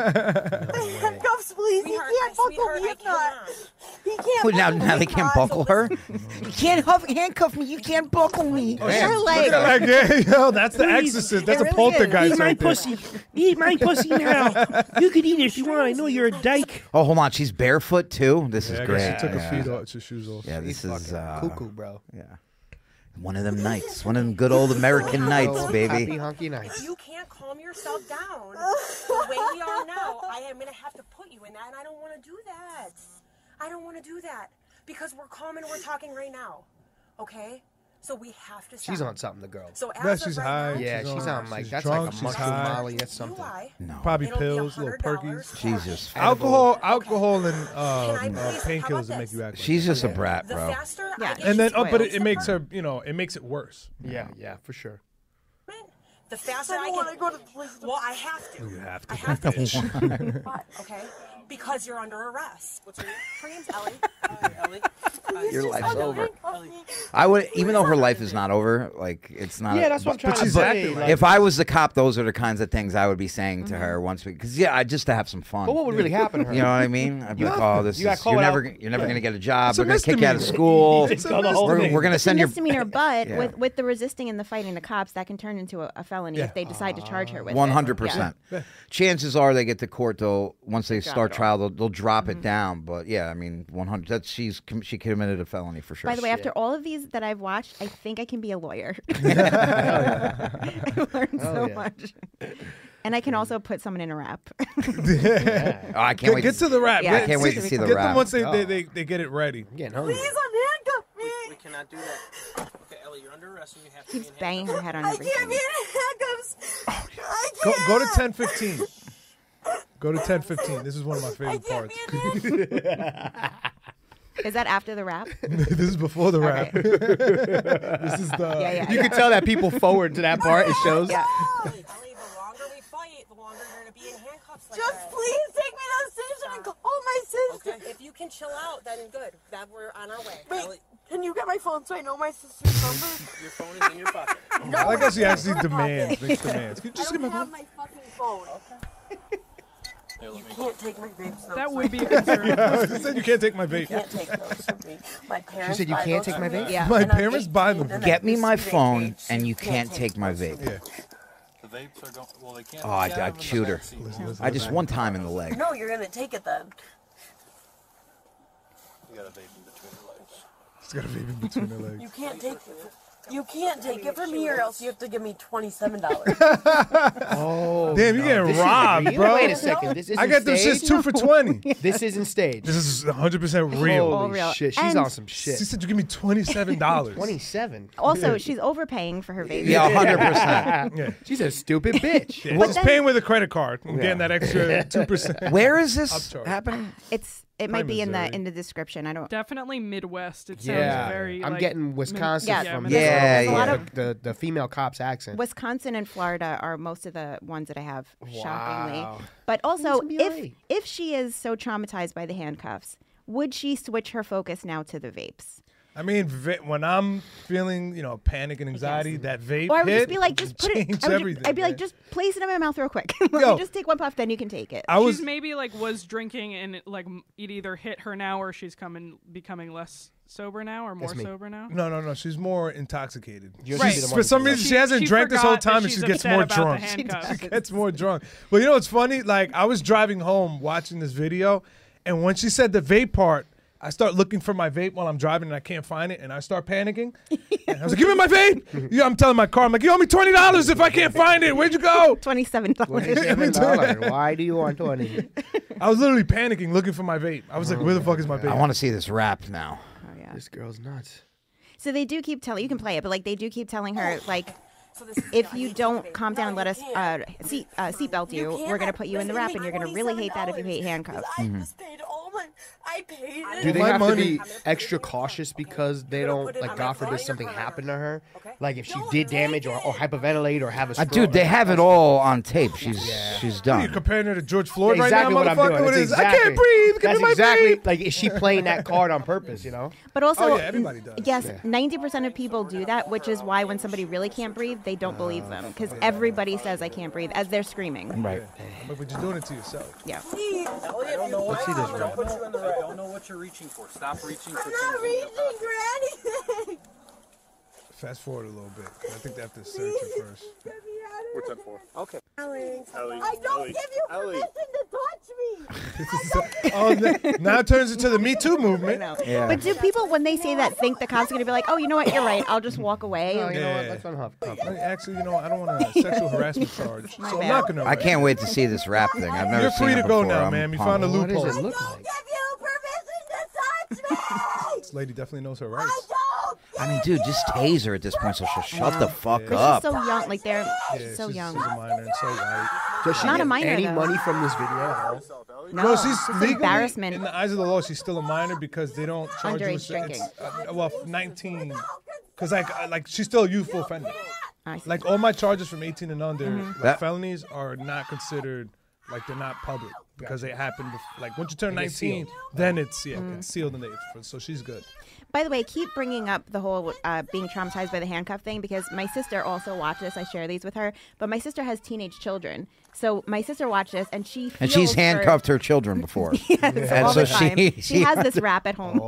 handcuffs, please. He can't buckle me if not. He can't. Well, now, buckle now me they if can't not, buckle so her. You can't huff, handcuff me. You can't buckle me. Look at her leg. Like, yeah, yo, that's the Please. exorcist. That's It a really is. poltergeist Eat my right there. pussy. Eat my pussy now. You could eat it if you want. I know you're a dyke. Oh, hold on. She's barefoot too. This Yeah, is I great. guess she took yeah. her feet off, her shoes off. Yeah, this is uh, Cuckoo, bro. yeah. One of them nights. One of them good old American nights, Happy baby. honky nights. You can't calm yourself down the way we are now. I am gonna have to put you in that, and I don't want to do that. I don't want to do that because we're calm and we're talking right now. Okay, so we have to. Stop. She's on something, the girl. So as Yeah, of she's right high. now, Yeah, She's she's on- on like she's that's drunk, like a she's mushroom high. molly. That's do something. I? No. Probably It'll be pills, little one hundred dollars perkies. Jesus. Alcohol, alcohol, and uh, Can I uh, please- how painkillers about that make you this? act. Like She's that. just a brat, The bro. faster Yeah. I get And then, you oh, but it, spoiled, it makes her, you know, it makes it worse. Yeah, yeah, for sure. The faster I, I get. Go to the police. Well, I have to. You have to. I have to. Why? Okay, because you're under arrest. What's your name? Her name's Ellie. Hi, Ellie. Your life's over. I would, even though her life is not over, like it's not. Yeah, that's what I'm trying But to she's say. acting like- like- If I was the cop, those are the kinds of things I would be saying to her once we, because yeah, I just to have some fun. But what would really happen to her? You know what I mean? I'd be like, oh, this You got is called you're out. never you're never gonna get a job. It's a We're gonna kick you out of misdemeanor. school. It's a We're, misdemeanor. we're gonna It's a send your misdemeanor, but Yeah. with, with the resisting and the fighting the cops, that can turn into a, a felony Yeah. if they decide to charge her with it. one hundred percent. Chances are they get to court, they'll once they Drop start it trial, they'll, they'll drop it down. But yeah, I mean, one hundred. That she's com- she committed a felony for sure. By the way, after all of these that I've watched, I think I can be a lawyer. I learned so yeah. much. And I can also put someone in a rap. Oh, I can't Get, wait. get to, to the rap. Yeah, I can't wait to see the Get rap. them once they, they, they, they get it ready. Getting hungry. Please unhandcuff me. We cannot do that. Okay, Allie, you're under arrest and you have to Keeps be in banging her head on I everything. can't be in handcuffs. I Go, can't. go to ten fifteen. Go to ten fifteen. This is one of my favorite parts. Is that after the rap? This is before the rap. Okay. This is the. Yeah, yeah. You can tell that people forward to that part. It shows. Yeah. Allie, the longer we fight, the longer you're gonna be in handcuffs. Like Just that. Please take me to the station and call my sister. Okay. If you can chill out, then good. That we're on our way. Wait, Allie. can you get my phone so I know my sister's number? Your phone is in your pocket. No, I like how she it's in actually her demands, pocket. makes demands. Can you just I give me don't my have phone? my fucking phone. Here, let You me can't take my vapes. No, That it's would be a fine. concern. She said you can't take my vape. You can't take those from me. My parents. said you buy can't those take my for me, vape? Yeah. My and I'm parents buy them. eighteen, and Get I me used my to vape phone, vapes. and you can't take my those. vape. Yeah. The vapes are going. Well, they can't. Oh, I, they can't I have them in the chewed her. back seat. Listen, listen, I just listen. one time in the leg. No, you're gonna take it then. You got a vape in between your legs. She's got a vape in between her legs. You can't take. You can't take it from me, or else you have to give me twenty-seven dollars. Oh, Damn, you no. getting This is robbed, real? bro. Wait a second. This isn't I got them staged? shits two for twenty. This isn't staged. This is one hundred percent real. All Holy real. shit. She's And- on some shit. She said you give me twenty-seven dollars. twenty-seven. Also, she's overpaying for her vape. Yeah, one hundred percent. Yeah. She's a stupid bitch. Yeah, But she's then- paying with a credit card. I'm getting that extra two percent. Where is this Upcharge. happening? It's it might be in the Missouri. in the description. I don't. Definitely Midwest. It sounds Yeah, very. I'm like, getting Wisconsin yeah, from Minnesota. Yeah, There's a yeah. lot of the, the the female cop's accent. Wisconsin and Florida are most of the ones that I have, shockingly. Wow. But also, Seems to be if alright. if she is so traumatized by the handcuffs, would she switch her focus now to the vapes? I mean, va- when I'm feeling, you know, panic and anxiety, that vape Or I would hit just be like, just put it. changed I would ju- everything. I'd be like, man. just place it in my mouth real quick. Let Yo. me just take one puff, then you can take it. I was She's maybe like was drinking and it, like m- it either hit her now or she's coming becoming less sober now or more That's me. sober now. no, no, no. She's more intoxicated. You're Right. the one For who's some like- reason, she, She- hasn't she drank this whole forgot that time, and she's she gets upset more about the drunk. She handcuffs. gets more drunk. But you know what's funny? Like I was driving home watching this video, and when she said the vape part, I start looking for my vape while I'm driving, and I can't find it, and I start panicking. And I was like, "Give me my vape!" Yeah, I'm telling my car, I'm like, "You owe me twenty dollars if I can't find it. Where'd you go?" Twenty-seven dollars. twenty-seven dollars. Why do you want twenty? I was literally panicking, looking for my vape. I was like, "Where the fuck is my vape?" I want to see this rap now. Oh yeah. This girl's nuts. So they do keep telling you can play it, but like they do keep telling her like So this is if I you need don't to calm vape. down No, and let you us can't. uh, seat uh, seatbelt you, You can't. we're gonna put you in the Listen, wrap, and you're gonna make really hate that if you hate twenty-seven handcuffs. dollars. I just paid all my. I paid it. Do they My have money- to be extra cautious because they You're gonna don't, put it like, on God my forbid phone? something You're gonna- happened to her? Okay. Like if she Don't did take damage or, or it. hyperventilate or have a Uh, stroke. dude, they have it all on tape. She's she's What are you done. comparing her to George Floyd exactly right what now, I'm motherfucker? doing. With That's his, exactly, I can't breathe. Give That's me my exactly vape. like is she playing that card on purpose? You know? But also, Oh, yeah, everybody does. yes, ninety percent of people do that, which is why when somebody really can't breathe, they don't believe them because everybody says I can't breathe as they're screaming. Right. But you're doing it to yourself. Yeah. I don't know what see this Don't rap. put you in the I don't know what you're reaching for. Stop reaching for I'm not things. reaching for anything. Fast forward a little bit. I think they have to search it first. What's that for? Okay. Alex, Ellie, I don't Ellie, give you Ellie. permission to touch me. Oh, n- now it turns into the Me Too movement. Yeah. But do people, when they say that, think the cops are gonna be like, "Oh, you know what? You're right. I'll just walk away." No, you know what? Yeah. Let's unhuff. Like, Actually, you know, I don't want a sexual harassment charge, so I'm bad. not gonna. I can't wait to see this rap thing. I've never You're seen free it to go before. now, I'm man. We pumped. found a What does loophole. it look Don't like? give you permission to touch me. This lady definitely knows her I rights. don't. I mean, dude, just tase her at this point, so she'll shut the fuck But up. she's so young. Like they're Yeah, she's so she's, young. she's a minor and so white. Does she Not a get minor, any though. money from this video at all? No, No, she's it's legally, embarrassment. in the eyes of the law, she's still a minor because they don't charge you Underage with drinking. it's, uh, well, nineteen. Because like, uh, like she's still a youthful offender. I see. Like all my charges from eighteen and under, Mm-hmm. like, That- felonies are not considered like they're not public because they happen. Bef- like once you turn They get nineteen, sealed. then it's yeah, Mm. it's sealed and they. So she's good. By the way, keep bringing up the whole uh, being traumatized by the handcuff thing because my sister also watched this. I share these with her, but my sister has teenage children, so my sister watched this and she And she's feels for- handcuffed her children before. Yes, And all so the time. she- She, she has had this rap at home.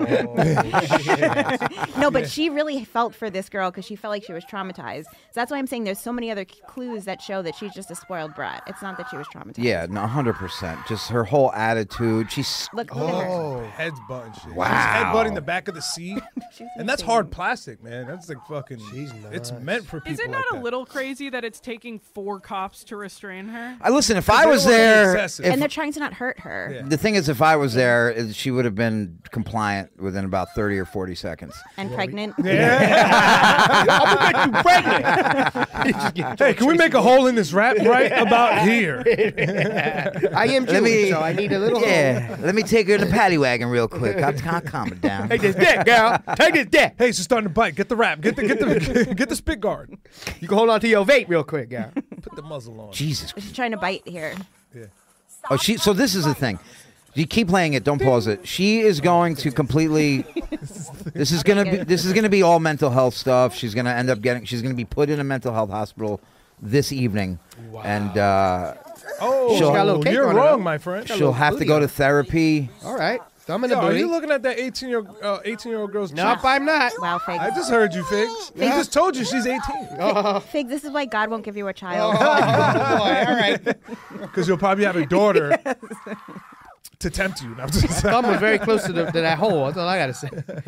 No, but she really felt for this girl because she felt like she was traumatized. So that's why I'm saying there's so many other c- clues that show that she's just a spoiled brat. It's not that she was traumatized. Yeah, no, one hundred percent. Just shoulders, her whole attitude. She's Look, look at her. Oh, head's button shit. Wow. She's headbutting the back of the seat. She's And that's insane. hard plastic, man. That's like fucking. It's meant for people Is it not like a that. little crazy that it's taking four cops to restrain her? I listen. If 'Cause I they was don't wanna be there, excessive. if- And they're trying to not hurt her. Yeah. the thing is, if I was there, is she would have been compliant within about thirty or forty seconds. And pregnant. I'll make you pregnant. Hey, can we make a hole in this rap right about here? I am Let Jewish, me- so I need a little. Yeah, let me take her in the paddy wagon real quick. I'll, I'll calm it down. Take this dick, girl. Take this dick. Hey, she's starting to bite. Get the rap. Get the get the get the spit guard. You can hold on to your vape real quick, girl. Put the muzzle on. Jesus. She's trying to bite here. Oh, she. So this is the thing. You keep playing it. Don't pause it. She is going to completely. This is gonna be. This is gonna be all mental health stuff. She's gonna end up getting. She's gonna be put in a mental health hospital this evening, and uh, Oh, She'll- got a little cake you're on her, wrong, though. my friend. she'll have to go to therapy. All right. Thumb in the Yo, are booty. you looking at that eighteen year uh, eighteen year old girl's Nope, cheeks? I'm not. Wow, Fig. I just heard you, Figs. I just told you she's eighteen. Fig, this is why God won't give you a child. Oh, boy. All right. Because you'll probably have a daughter to tempt you. No, I'm just Thumb was very close to, the, to that hole. That's all I got to say.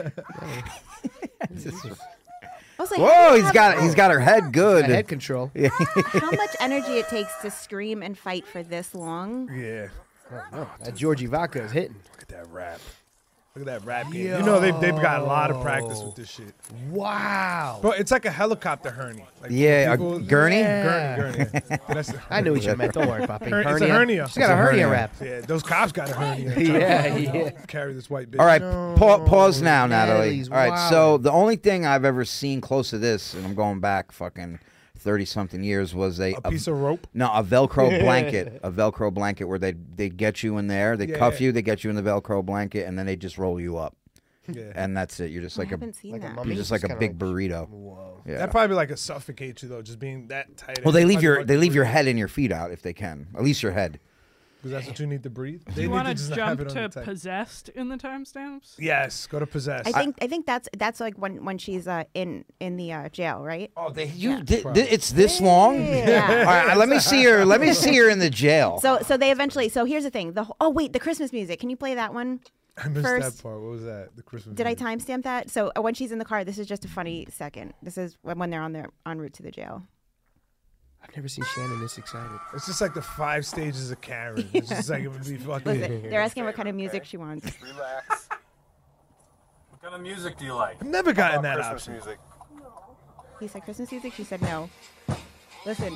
I was like, Whoa, how he's have- at He's got her head good. Head control. how much energy it takes to scream and fight for this long. yeah. That Georgie vodka is hitting. Look at that rap. Look at that rap game. You know they've they've got a lot of practice with this shit. Wow. Bro, it's like a helicopter hernia. Like Yeah, a people- gurney? Yeah. Gurney, gurney. Yeah. Did I say- I knew what you meant. Don't worry, Poppy. Her- it's a hernia. She's got a hernia wrap. Yeah, those cops got a hernia. Yeah, yeah. Carry this white bitch. All right, pa- pause now, Natalie. Natalie's All right, so wildin'. the only thing I've ever seen close to this, and I'm going back fucking thirty something years, was a, A piece of rope. no a Velcro blanket, a Velcro blanket where they they get you in there, they Yeah, cuff yeah. you, they get you in the Velcro blanket, and then they just roll you up, Yeah. and that's it. You're just I like a haven't seen like a that. mummy? you're just like a Kinda big like- burrito. Whoa. Yeah. That probably like a suffocate you though, just being that tight. Well, they leave Probably your like they to leave your breathe, head and your feet out if they can, at least your head. because that's what you need to breathe. Do They you need want just to have jump it on to the tight. possessed in the timestamps? Yes, go to possess. I think I think that's that's like when when she's uh, in in the uh, jail, right? Oh, they you Yeah. did, it's this long. Yeah. All right, let me see her. Let me see her in the jail. So so they eventually. So here's the thing. The wh- oh wait, the Christmas music. Can you play that one? I missed first- that part. What was that? The Christmas. Did I music. timestamp that? So uh, when she's in the car, this is just a funny second. This is when when they're on their en route to the jail. I've never seen Shannon this excited. It's just like the five stages of Karen. It's just like it would be fucking. Listen, they're asking what kind of music she wants. Relax. What kind of music do you like? I've never gotten that Christmas option. music. He said Christmas music. She said no. Listen,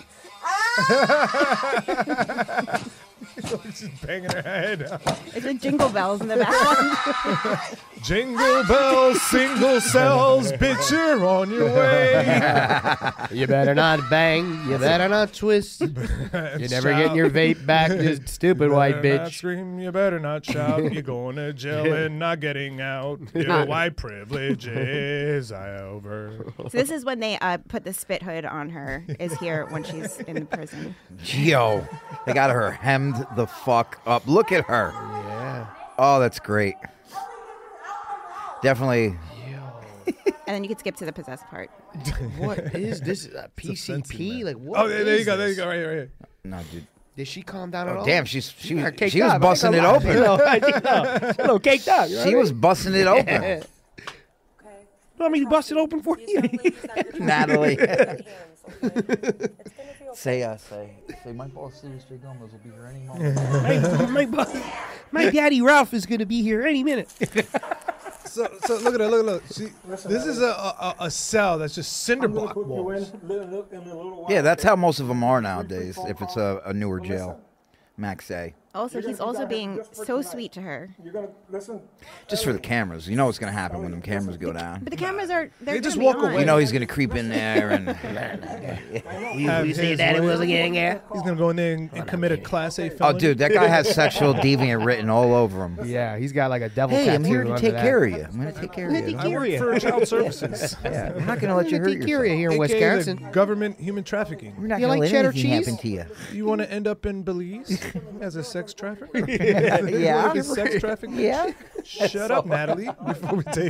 She's banging her head. it's like jingle bells in the background. Jingle bells, single cells, bitch, you're on your way. You better not bang. You better not twist. You're never getting your vape back, you stupid white better Not bitch. scream, you better not shout. You're going to jail and not getting out. Your white privilege is over. So this is when they uh, put the spit hood on her. Is here when she's in the prison. Yo, they got her hemmed the fuck up. Look at her. Yeah. Oh, that's great. Definitely. And then you could skip to the possessed part. What is this? A P C P? Like what? Oh, there, there you is go. There you this? go. Right here. Right here. No, dude. Did she calm down at Oh, all? damn, she's she Got was caked she was up. I busting ain't it gonna open. lie. You know, I think, no, she's a little caked up. You know She what was busting it open. I mean? You want me to bust it open for you? Natalie. say uh say say my boss J Gomez will be here any moment. my, my, my daddy Ralph is going to be here any minute. So, so look at her. Look at look. See, this is a, a a cell that's just cinder block walls. Yeah, that's how most of them are nowadays. If it's a, a newer jail, Max A. Also, he's also being so sweet to her. You're gonna listen. Just for the cameras. You know what's gonna happen when them cameras go down. But the cameras are they're They just gonna be walk on. away. You know he's gonna creep in there and You, Have you say his daddy way. was again, yeah? He's gonna go in there and, and commit a class A oh, felony. dude, that guy has sexual deviant written all over him. Yeah, he's got like a devil Hey, tattoo I'm here to under take that. care of you. I'm gonna take care of you. I work for child services. Yeah, I'm not gonna let you hurt Take care of yourself. you here in A K A the Wisconsin. government human trafficking. We're not You gonna like let cheddar anything cheese? happen to you. You want to end up in Belize as a sex trafficker? Yeah. Like a sex trafficking? Yeah. Shut up, Natalie, before we take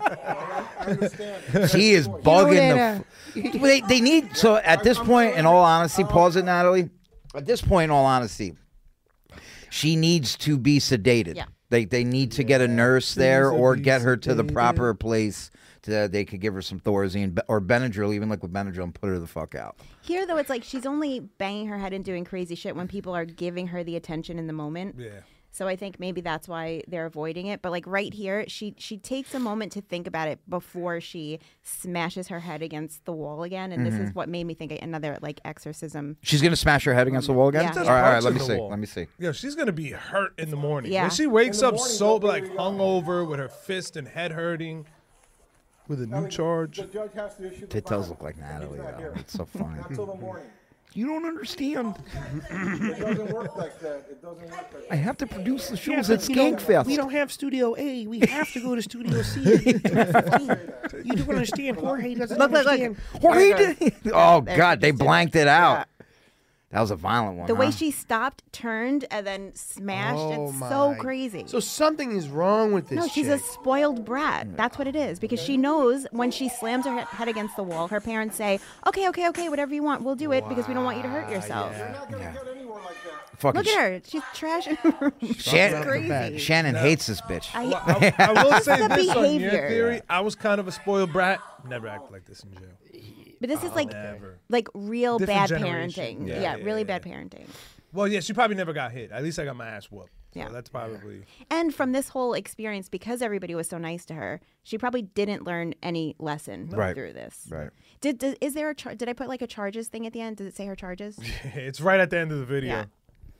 She is bugging the. F- they they need so at this point, in all honesty, pause it, Natalie. At this point, in all honesty, she needs to be sedated. Yeah. They they need to get a nurse there or get her to the proper place. To, they could give her some Thorazine or Benadryl, even like with Benadryl, and put her the fuck out. Here, though, it's like she's only banging her head and doing crazy shit when people are giving her the attention in the moment. Yeah. So I think maybe that's why they're avoiding it. But like right here, she she takes a moment to think about it before she smashes her head against the wall again. And Mhm. this is what made me think another like exorcism. She's gonna smash her head against the wall again. Yeah. All right, all right. Punch Let in me the see. wall. Let me see. Yo, she's gonna be hurt in the morning. Yeah. When she wakes up so like hungover with her fist and head hurting, with a new charge. The judge has to issue the It does bond. look like Natalie, He's not though. here. It's so funny. Not till the morning. You don't understand. It doesn't work like that. It doesn't work like that. I have to produce the Yeah, shows but at you know, Skankfest. we don't have Studio A. We have to go to Studio C. You don't understand. Jorge doesn't Look, look, look. understand. Jorge There it did- Oh There, God, they just did. blanked it out. Yeah. That was a violent one. The way huh? she stopped, turned, and then smashed. Oh it's so my. crazy. So something is wrong with this. No, she's chick. a spoiled brat. That's what it is. Because she knows when she slams her he- head against the wall, her parents say, "Okay, okay, okay, whatever you want, we'll do it because we don't want you to hurt yourself." You're not gonna get anyone like that. Fucking Look at her. She's trashing her room. Shan- crazy. Shannon hates this bitch. I, Well, I, I will That's say the this on your behavior. theory. I was kind of a spoiled brat. Never acted like this in jail. but this is like Never. like real Different bad generation. parenting. Yeah, Yeah, yeah, really yeah. bad parenting. Well, yeah, she probably never got hit. At least I got my ass whooped. So Yeah. that's probably. And from this whole experience, because everybody was so nice to her, she probably didn't learn any lesson Right. through this. Right. Did, did is there a char- did I put like a charges thing at the end? Does it say her charges? It's right at the end of the video. Yeah.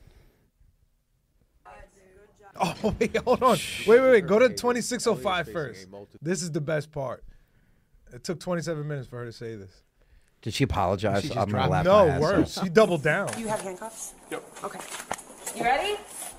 Oh, wait, hold on. Wait, wait, wait. Go to twenty-six oh five first. This is the best part. It took twenty-seven minutes for her to say this. Did she apologize? She just I'm gonna dropped- laugh No, my ass worse. off. She doubled down. Do you have handcuffs? Yep. Okay. You ready?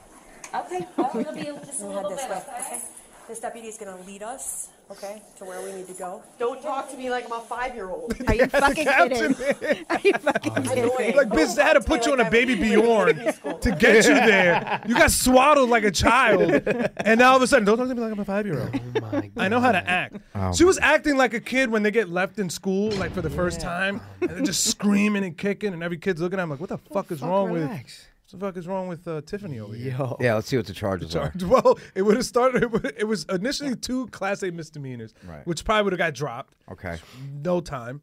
Okay. Well, it'll be just a We'll little head this bit, way. okay? This deputy is going to lead us, okay, to where we need to go. Don't talk to me like I'm a five-year-old. Are you fucking Captain. kidding? Are you fucking kidding? Like, bitch, they had to put you on a baby Bjorn to get you there. You got swaddled like a child. And now all of a sudden, don't talk to me like I'm a five-year-old. Oh my I know how to act. Oh She was acting like a kid when they get left in school, like for the first time, and they're just screaming and kicking, and every kid's looking at them like, "What the fuck is Fuck, wrong with? relax. What the fuck is wrong with uh, Tiffany over here?" Yo. Yeah, let's see what the charges are. Charge. Well, it would have started. It, would, it was initially two Class A misdemeanors, Right. which probably would have got dropped. Okay. No time.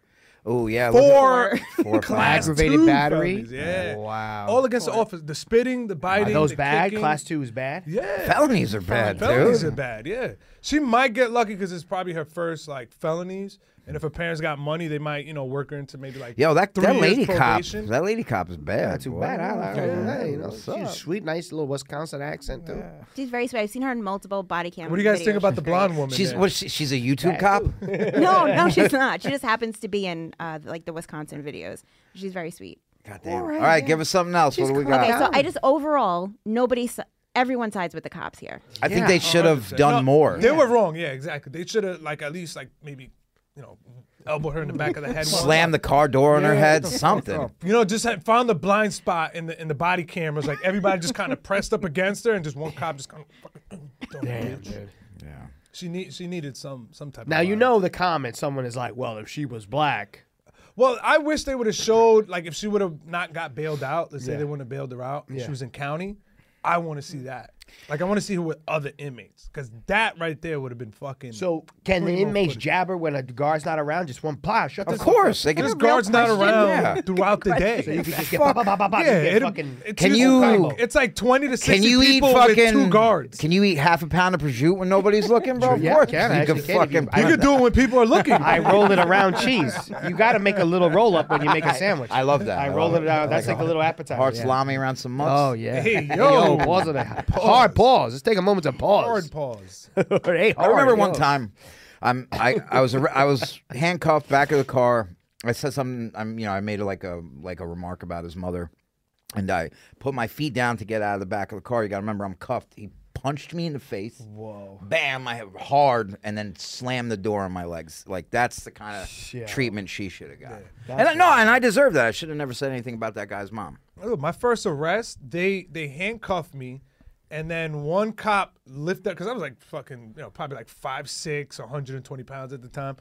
Oh yeah. look Four, at- Four Class Aggravated two battery? felonies, Yeah. Wow. All against the office. The spitting, the Are biting. those the bad? kicking. Class two is bad? Yeah. Felonies are bad, Felonies dude. are bad, yeah. She might get lucky because it's probably her first like felonies, and if her parents got money, they might you know work her into maybe like Yo, that three that years lady cop. probation. That lady cop is bad. Not too boy. bad. I like Yeah, her. Hey, you know, what's she's up? sweet, nice little Wisconsin accent too. She's very sweet. I've seen her in multiple body cam. What do you guys think videos. about the She's great. blonde woman? She's there? what? She, she's a YouTube Bad, cop. too. No, no, she's not. She just happens to be in uh, like the Wisconsin videos. She's very sweet. God damn. All right, All right, yeah. give us something else. She's what do we cool. got? Okay, so down. I just overall nobody, s- everyone sides with the cops here. I think Yeah. they should have No, done more. They were wrong. Yeah, exactly. They should have like at least like maybe you know elbow her in the back of the head. Slam the car door on her Yeah, head. what the fuck Something. up? You know, just had, found the blind spot in the in the body cameras. Like everybody just kind of pressed up against her, and just one cop just kind of. Damn, dude. Yeah. She need she needed some some type. Now of you violence. know the comment. Someone is like, "Well, if she was black." Well, I wish they would have showed like if she would have not got bailed out. Let's say Yeah. they wouldn't have bailed her out. And Yeah. She was in county. I want to see that. Like I want to see her with other inmates because that right there would have been fucking. So can the Pretty well inmates footage. jabber when a guard's not around? Just one plow. Shut Of this course, they This can. guard's not question, around yeah. throughout the day. So you can just get pop, pop, pop, pop, pop. Yeah, you get it'll- fucking. it's Can just you- like- It's like twenty to sixty Can you eat people fucking with two guards. Can you eat half a pound of prosciutto when nobody's looking, bro? Of Yeah, course. can. I you actually can can if you- fucking. I You could do it when people are looking. I roll it around cheese. You got to make a little roll up when you make a sandwich. I love that. I I roll love it it. around. That's like a little appetizer. Hard yeah. salami around some mutts. Oh yeah. Hey, Hey, yo. pause on that. Hard pause. Let's take a moment to pause. Hard pause. hey, I remember hard, one yo. time, I'm I I was ar- I was handcuffed back of the car. I said something. I'm you know I made like a like a remark about his mother, and I put my feet down to get out of the back of the car. You got to remember I'm cuffed. He punched me in the face. Whoa. Bam! I hard, and then slammed the door on my legs. Like that's the kind of Yeah. treatment she should have got. And I, no, and I deserve that. I should have never said anything about that guy's mom. Look, my first arrest, they they handcuffed me, and then one cop lifted because I was like fucking, you know, probably like five six, one hundred twenty pounds at the time.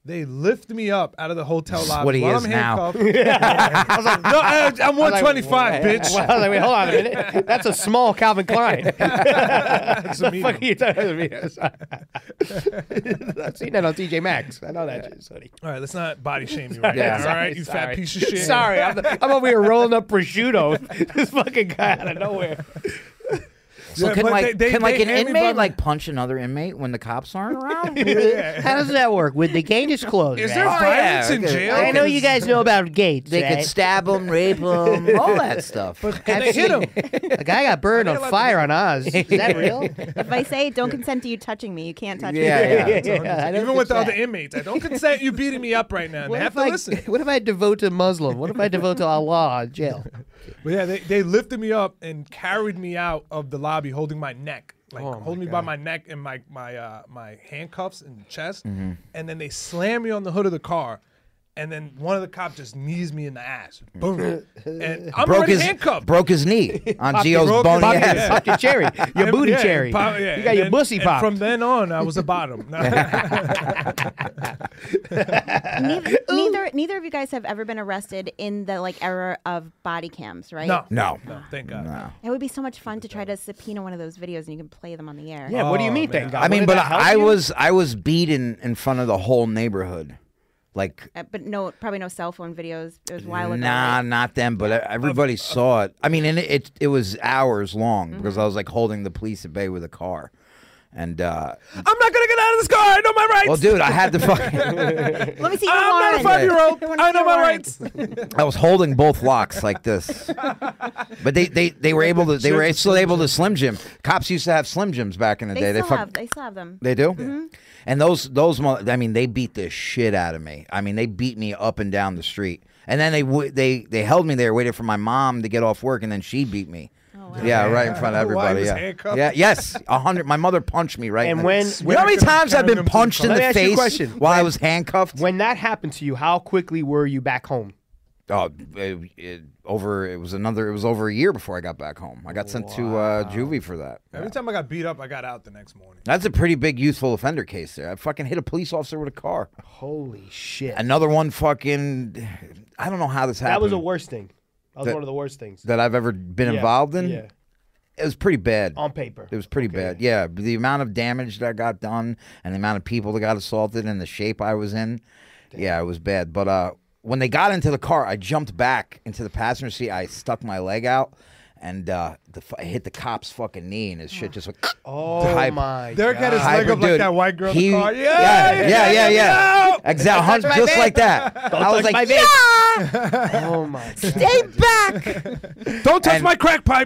They lift me up out of the hotel This is lobby what he while is I'm now. handcuffed. I was like, no, I- I'm one twenty-five, bitch. Well, I was like, wait, hold on a minute. That's a small Calvin Klein. It's a The fuck are you talking about? I've seen that on T J Maxx. I know that shit, Sonny. All right, let's not body shame you right Yeah. now, all right? You fat Sorry. piece of shit. Sorry, I'm, the, I'm over here rolling up prosciutto. This fucking guy out of nowhere. So Yeah, can but like they- they- can like they an hand me inmate by- like punch another inmate when the cops aren't around? How does that work? When the gate is closed, Is there right? violence yeah, in okay. jail? I know you guys know about gates. They right? could stab him, rape him, all that stuff. But they hit him. The guy got burned on fire on Oz. Is that real? If I say don't consent to you touching me, you can't touch Yeah, me. yeah. Yeah, I don't Even with the consent. other inmates. I don't consent you beating me up right now. What They have if to I, listen. What if I devote to Muslim? What if I devote to Allah in jail? But yeah, they, they lifted me up and carried me out of the lobby holding my neck. Like Oh, my holding me by God. my neck and my my uh, my handcuffs and chest. Mm-hmm. And then they slam me on the hood of the car. And then one of the cops just knees me in the ass. Boom. And I'm broke already his handcuffed. broke his knee on Popped Gio's your- bony popped your- ass. yeah. Popped your cherry. Your And- booty yeah, cherry. pop- yeah. You got And your then- bussy and popped. From then on, I was a bottom. neither, neither neither of you guys have ever been arrested in the like era of body cams, right? no. No. No, thank God. No. It would be so much fun to try to subpoena one of those videos and you can play them on the air. Yeah, what do you Oh, mean, man. thank God? I mean, Wouldn't but that help I you? was I was beaten in front of the whole neighborhood. Like Uh, but no, probably no cell phone videos. It was a while ago. nah, right? not them, but everybody saw it. I mean, and it it, it was hours long because I was like holding the police at bay with a car. And uh I'm not going to get out of this car. I know my rights. well, dude, I had to fucking Let me see your I'm not a warrant. five-year-old. I wanna I see know your my warrant. rights. I was holding both locks like this. But they, they, they were able to they were still able to Slim Jim. Cops used to have Slim Jims back in the They day. still fuck- have. They still have them. They do? And those those mo- I mean they beat the shit out of me. I mean they beat me up and down the street. And then they w- they they held me there, waited for my mom to get off work, and then she beat me. Oh, wow. Yeah, right in front of While he everybody. was yeah, handcuffed? yeah, yes, a hundred. My mother punched me right. And in the- when- you know how many times I've been Carrying him to the punched in car. the Let me ask you a face question. while I was handcuffed? When that happened to you, how quickly were you back home? Oh, it, it, over. It was another. It was over a year before I got back home. I got sent to uh, juvie for that. Every time I got beat up, I got out the next morning. That's a pretty big youthful offender case there. I fucking hit a police officer with a car. Holy shit. Another one fucking. I don't know how this happened. That was the worst thing. That was That- one of the worst things. that I've ever been Yeah, involved in. Yeah. It was pretty bad. On paper. It was pretty bad. Yeah, the amount of damage that got done and the amount of people that got assaulted and the shape I was in. Yeah, it was bad. But uh, when they got into the car, I jumped back into the passenger seat. I stuck my leg out and uh, the, I hit the cop's fucking knee, and his shit just went. Oh Hype. my Derek god. had his leg Hyper, up like dude. that white girl in He- the car. yeah, Yeah, yeah, yeah, yeah. no! Exactly, hun- my just vape. like that. I was touch like, my yeah, Oh my god. stay back. Don't touch And- my crack pipe.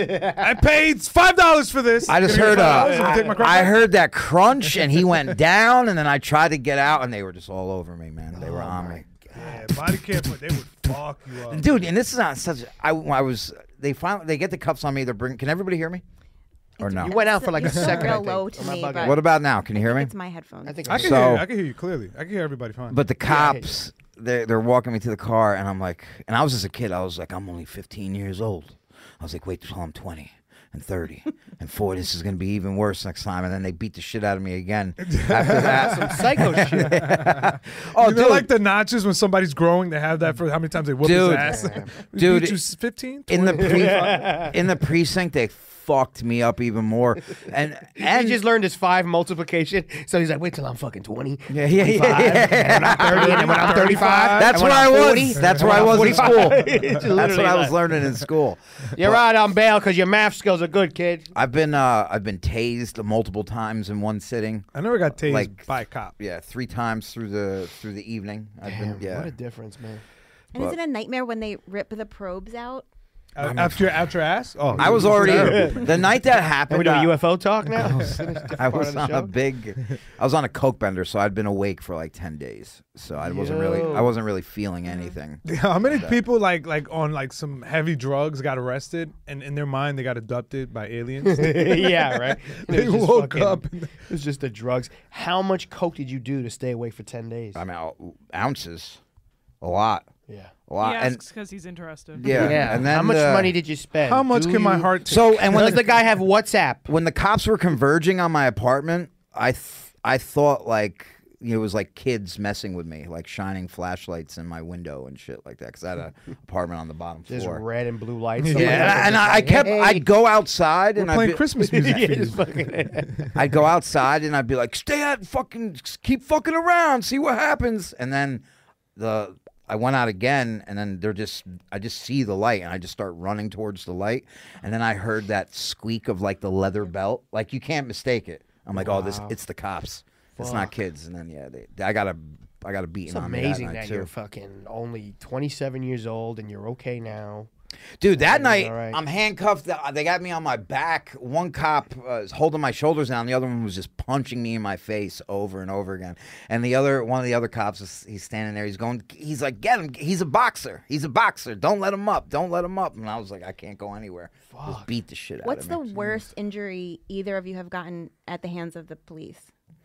I paid five dollars for this. I just Give me heard five uh, dollars and take my crack I pipe. heard that crunch, and he went down, and then I tried to get out, and they were just all over me, man. They were on me. Yeah, body cam, but they would fuck you up. Dude, and this is not such. I, I was. They finally. They get the cuffs on me. They're bring. Can everybody hear me? Or no? You went out for like a It's still second. I real think. low Or to am I me, bugging? but- What about now? Can you hear me? It's my headphones. I think I can So- hear you. I can hear you clearly. I can hear everybody fine. But the cops, they're they're walking me to the car, and I'm like, and I was just a kid. I was like, I'm only fifteen years old. I was like, wait till I'm twenty and thirty and forty. This is gonna be even worse next time. And then they beat the shit out of me again after that. Some psycho shit. Oh, you know, dude, like the notches when somebody's growing, they have that for how many times they whoop Dude. his ass. We Dude, beat you fifteen? in the twenty? pre- in the precinct, they fucked me up even more. And and he just learned his five multiplication, so he's like, "Wait till I'm fucking twenty, yeah, yeah, yeah, twenty-five, and when I'm thirty, and then when I'm thirty-five, That's and where when I I'm was. forty, That's and where I when I'm was in school. forty-five." It's That's literally what I was like, learning in school. You're out on bail because your math skills are good, kid. I've been uh, I've been tased multiple times in one sitting. I never got tased Like- by a cop. Yeah, three times through the through the evening. I've Damn, been yeah. what a difference, man. And is it a nightmare when they rip the probes out? Uh, after your out your ass? Oh, I was already the night that happened. Are we doing uh, U F O talk now? I was on a big, I was on a coke bender, so I'd been awake for like ten days. So I wasn't really, I Yo. wasn't really feeling anything. How many people like like on like some heavy drugs got arrested and in their mind they got abducted by aliens? Yeah, right. They It was just woke fucking- up and- It was just the drugs. How much coke did you do to stay awake for ten days? I mean, ou- ounces, a lot, yeah. a lot, He and asks because he's interested. yeah, Yeah. and then How much uh, money did you spend? How much Do can my you- heart take? So and when Does the, the guy have WhatsApp? when the cops were converging on my apartment, I th- I thought like you know, it was like kids messing with me, like shining flashlights in my window and shit like that. Because I had an apartment on the bottom Just floor. red and blue lights. Yeah, and, I, and I, I kept. Hey. I'd go outside We're and playing I'd be, Christmas music Yeah, for you. just fucking- I'd go outside and I'd be like, "Stay at fucking, keep fucking around, see what happens." And then the I went out again, and then they're just I just see the light, and I just start running towards the light, and then I heard that squeak of like the leather belt, like you can't mistake it. I'm like, "Oh, this it's the cops, it's not Fuck. kids." And then yeah, they, I got a I got a beating It's on me amazing that that, night you're too. fucking only twenty-seven years old and you're okay now. Dude, that Everything's night all right. I'm handcuffed. They got me on my back. One cop uh, is holding my shoulders down. The other one was just punching me in my face over and over again. And the other one of the other cops is he's standing there. He's going. He's like, get him. He's a boxer. He's a boxer. Don't let him up. Don't let him up. And I was like, I can't go anywhere. Just beat the shit What's out the of me. worst injury either of you have gotten at the hands of the police?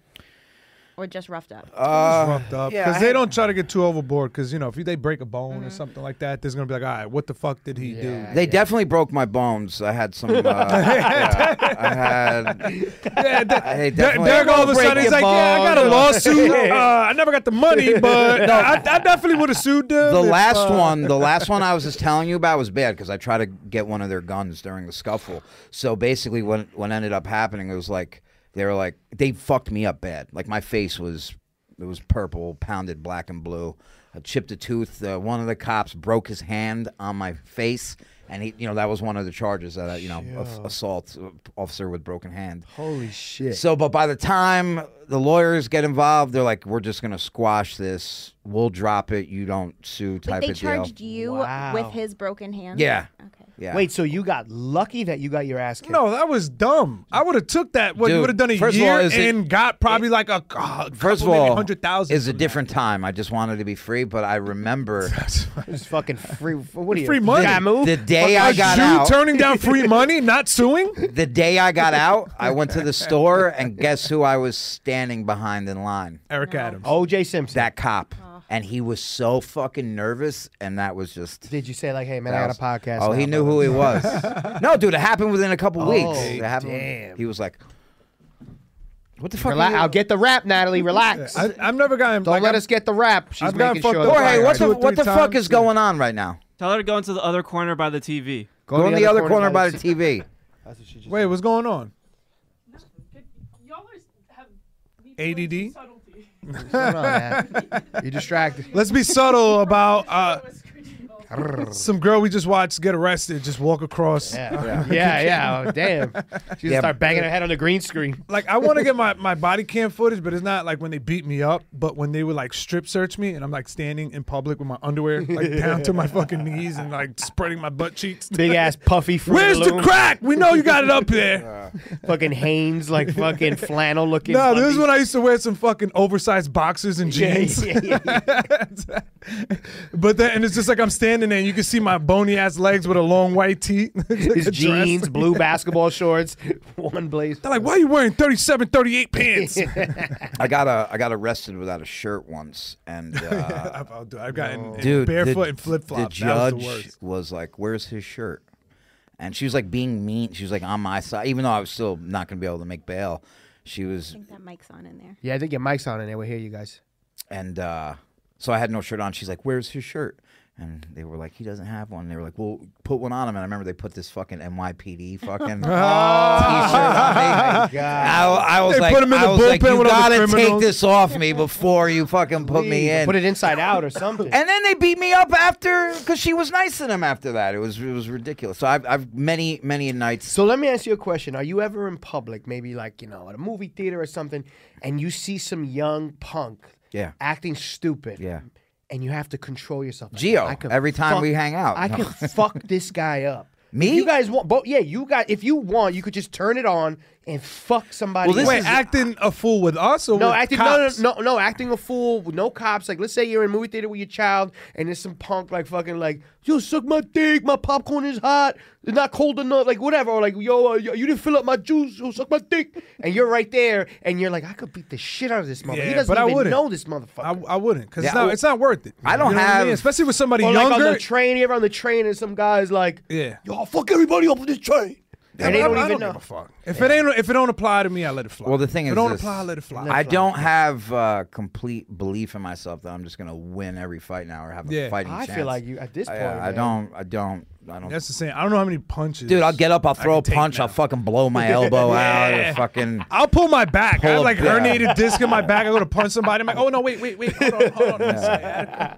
Or just roughed up? Uh, roughed up yeah, because I they had- don't try to get too overboard. Because you know, if they break a bone Mm-hmm. or something like that, there's gonna be like, all right, what the fuck did he do? They definitely broke my bones. I had some. Uh, yeah, I had. Yeah, I there, definitely- there all of a break sudden, he's your like, yeah, I got a bones. lawsuit. uh, I never got the money, but I, I definitely would have sued them. The if, last uh, one, the last one I was just telling you about was bad because I tried to get one of their guns during the scuffle. So basically, what what ended up happening, it was like they were like they fucked me up bad. Like my face was it was purple, pounded black and blue. I chipped a tooth. Uh, one of the cops broke his hand on my face, and he, you know, that was one of the charges that I, you know, ass- assault uh, officer with broken hand. Holy shit. So, but by the time the lawyers get involved, they're like, "We're just gonna squash this. We'll drop it. You don't sue." Like Type they of deal. charged you Wow. with his broken hand? Yeah. Okay. Yeah. Wait, so you got lucky that you got your ass kicked? No, that was dumb. I would have took that. What you Dude, would have done a first of year all, is it- and got probably like a, uh, First of couple, maybe all, hundred thousand. is a different time. I just wanted to be free, but I remember It's fucking free. What are you? Free money. Shamu? the day I got you out. turning down free money, not suing. The day I got out, I went to the store, and guess who I was standing behind in line? Eric Adams. O J Simpson. That cop. And he was so fucking nervous, and that was just. Did you say like, hey man, that I was- got a podcast? Oh, now, he knew brother. who he was. No, dude, it happened within a couple Oh, weeks. It happened, damn. He was like, "What the fuck?" Rela- are you- I'll get the rap, Natalie. Relax. I, I've never gotten. Don't like, let I'm- us get the rap. She's I've gotten making fucked sure. up. the Jorge, fire- what the two or what the three fuck is times, going on right now? Tell her to go into the other corner by the T V. Go in the other corner by the T V. That's what she just Wait, what's going on? Y'all are- have A D D. subtlety. What's going on, man? You're distracted. Let's be subtle about uh, some girl we just watched get arrested. Just walk across. Yeah, yeah, yeah. Oh, damn. She just Yeah. start banging her head on the green screen. Like I want to get my, my body cam footage, but it's not like when they beat me up, but when they would like strip search me and I'm like standing in public with my underwear like down to my fucking knees and like spreading my butt cheeks. Big ass puffy. Fruit Where's the Loom. crack? We know you got it up there. Fucking Hanes, like fucking flannel looking. No, this is bundies. when I used to wear some fucking oversized boxers and Yeah, jeans. yeah, yeah, yeah. But then, and it's just like I'm standing there and you can see my bony ass legs with a long white tee. His jeans, blue basketball shorts, one blaze. They're like, why are you wearing thirty-seven, thirty-eight pants? I got a I got arrested without a shirt once, and uh, I've, I've, I've gotten dude, barefoot the, and flip the flops. That was the judge worst. was like, "Where's his shirt?" And she was like being mean. She was like on my side, even though I was still not gonna be able to make bail. She was, I think that mic's on in there. Yeah, I think your mic's on in there. We'll hear you guys. and uh, so I had no shirt on. She's like, "Where's his shirt?" And they were like, "He doesn't have one." They were like, "Well, put one on him." And I remember they put this fucking N Y P D fucking t-shirt on me. I, I was They like, put him in I the was like, bullpen "You with all the gotta take criminals." this off me before you fucking put me in." Put it inside out or something. And then they beat me up after because she was nice to them after that. It was it was ridiculous. So I've I've many many nights. So let me ask you a question. Are you ever in public, maybe like, you know, at a movie theater or something, and you see some young punk Yeah. acting stupid? Yeah. And you have to control yourself. Like, Geo, I could every time fuck- we hang out. I No. can fuck this guy up. Me? If you guys want, but yeah, you got. If you want, you could just turn it on and fuck somebody. Well, this up. Wait, is- acting a fool with us or No, with acting cops? no, no, no, no, acting a fool with no cops. Like, let's say you're in a movie theater with your child, and there's some punk like fucking like, yo, suck my dick, my popcorn is hot, it's not cold enough, like whatever. Or like, yo, uh, yo, you didn't fill up my juice, yo, suck my dick, and you're right there, and you're like, I could beat the shit out of this motherfucker. he Yeah, doesn't but I even wouldn't. know this motherfucker. I, I wouldn't, because Yeah, it's, not, well, it's not worth it. I don't You know what have- mean? Especially with somebody or like younger. on the train, you're on the train, and some guy's like, Yeah. yo, I'll fuck everybody up with this train. And they I, don't I even don't know. give a fuck. If it ain't, if it don't apply to me, I let it fly. Well, the thing if is, it don't this, apply, I let it fly. I don't have uh, complete belief in myself that I'm just gonna win every fight now or have a Yeah. fighting I chance. feel like you at this I, point. I man. don't. I don't. I don't. That's the same. I don't know how many punches. Dude, I'll get up, I'll I throw a can take punch, now. I'll fucking blow my elbow out, Yeah. or fucking. I'll pull my back. I Pull have up- like yeah. herniated disc in my back. I go to punch somebody. I'm like, oh no, wait, wait, wait, hold on, hold on. Yeah.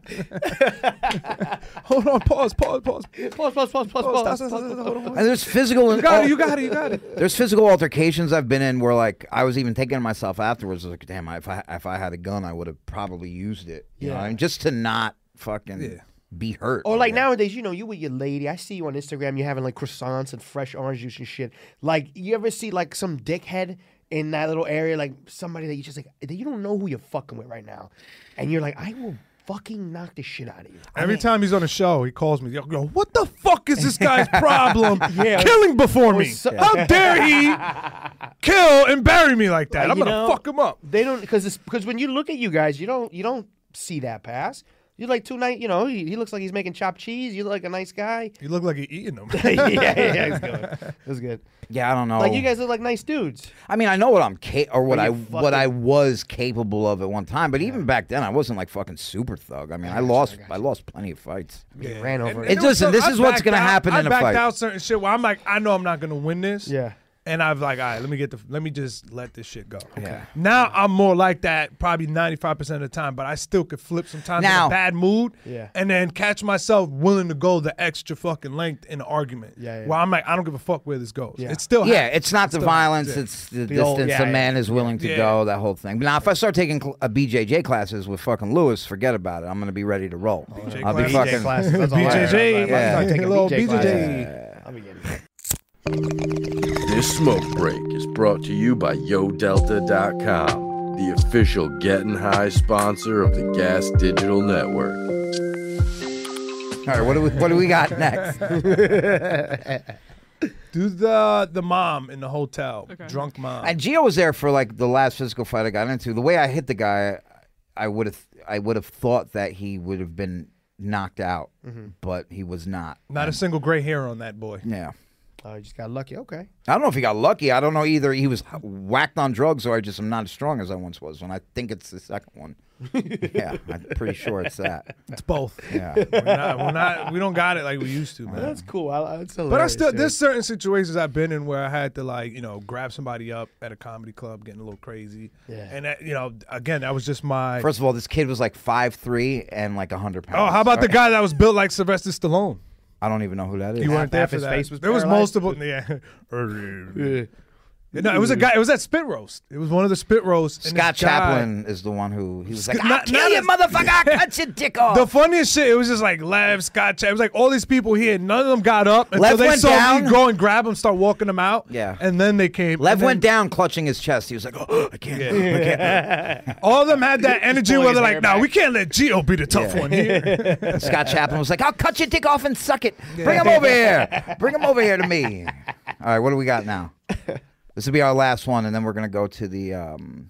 Hold on, pause, pause, pause. Pause, pause, pause, pause, Pause, pause. stop, stop, stop, stop, hold on. And there's physical. You got it, you got it, you got it. There's physical altercations I've been in where like I was even thinking to myself afterwards, like, damn, if I if I had a gun, I would have probably used it. You know, Yeah. what I mean, just to not fucking Yeah. be hurt. Or like Yeah. nowadays, you know, you with your lady. I see you on Instagram. You're having like croissants and fresh orange juice and shit. Like, you ever see like some dickhead in that little area, like somebody that you just like that you don't know who you're fucking with right now, and you're like, I will fucking knock the shit out of you. I Every mean, time he's on a show, he calls me. Yo, yo, what the fuck is this guy's problem? Yeah. Killing before Or me. so- How dare he kill and bury me like that? Like, I'm you gonna know, fuck him up. They don't because because when you look at you guys, you don't you don't see that pass. You're like two night. You know, he, he looks like he's making chopped cheese. You look like a nice guy. You look like you're eating them. yeah, yeah, it's good. It was good. Yeah, I don't know. Like you guys look like nice dudes. I mean, I know what I'm ca- or what But I you what fucking- I was capable of at one time, but even back then, I wasn't like fucking super thug. I mean, I, got you, lost I got I lost plenty of fights. You ran over And- it. It and there was listen, some- this I is what's backed gonna out- happen I in a backed fight. out certain shit where I'm like, I know I'm not gonna win this. Yeah. And I've like, all right, let me get the, let me just let this shit go. Yeah. Now I'm more like that, probably ninety-five percent of the time, but I still could flip sometimes Now- in a bad mood, Yeah. and then catch myself willing to go the extra fucking length in an argument. Yeah, yeah. Where I'm like, I don't give a fuck where this goes. Yeah. It's still Yeah, happens. it's not the still violence; happens, it's the, The old- distance yeah, a man yeah. is willing to Yeah. go. That whole thing. Now, if I start taking cl- a B J J classes with fucking Lewis, forget about it. I'm gonna be ready to roll. J I'll be classes. fucking. classes. That's all I B J J, heard. I'm yeah. starting taking Little B J B J J. classes. I'll be getting This smoke break is brought to you by Yo Delta dot com, the official Getting High sponsor of the Gas Digital Network. All right, what do we what do we got next? Do the the mom in the hotel, Okay. drunk mom. And Gio was there for like the last physical fight I got into. The way I hit the guy, I would have I would have thought that he would have been knocked out, but he was not. Not a single gray hair on that boy. Yeah. Oh, you just got lucky. Okay. I don't know if he got lucky. I don't know either. He was whacked on drugs, or I just am not as strong as I once was. And I think it's the second one. Yeah, I'm pretty sure it's that. It's both. Yeah. We're not, we're not, we don't got it like we used to, man. That's cool. I, it's But I hilarious, still, dude. there's certain situations I've been in where I had to like, you know, grab somebody up at a comedy club, getting a little crazy. Yeah. And that, you know, again, that was just my. First of all, this kid was like five three and like one hundred pounds. oh, how about the Right? guy that was built like Sylvester Stallone? I don't even know who that is. You weren't there half for his that. face was there was paralyzed? multiple. Yeah. No, it was a guy. It was at Spit Roast. It was one of the Spit Roasts. and Scott this guy- Chaplin is the one who he was like, Not- I'll not kill you, as- motherfucker! I'll cut your dick off. The funniest shit, it was just like Lev, Scott, Cha- it was like all these people here. None of them got up until Lev they went saw down. me go and grab them, start walking them out. Yeah. And then they came. Lev and then went down clutching his chest. He was like, oh, I can't. I can't. All of them had that energy pulling where they're his like, hair no, back. we can't let Gio be the tough Yeah. one here. And Scott Chaplin was like, I'll cut your dick off and suck it. Bring him over here. Bring him over here to me. All right, what do we got now? This will be our last one, and then we're going to go to the um...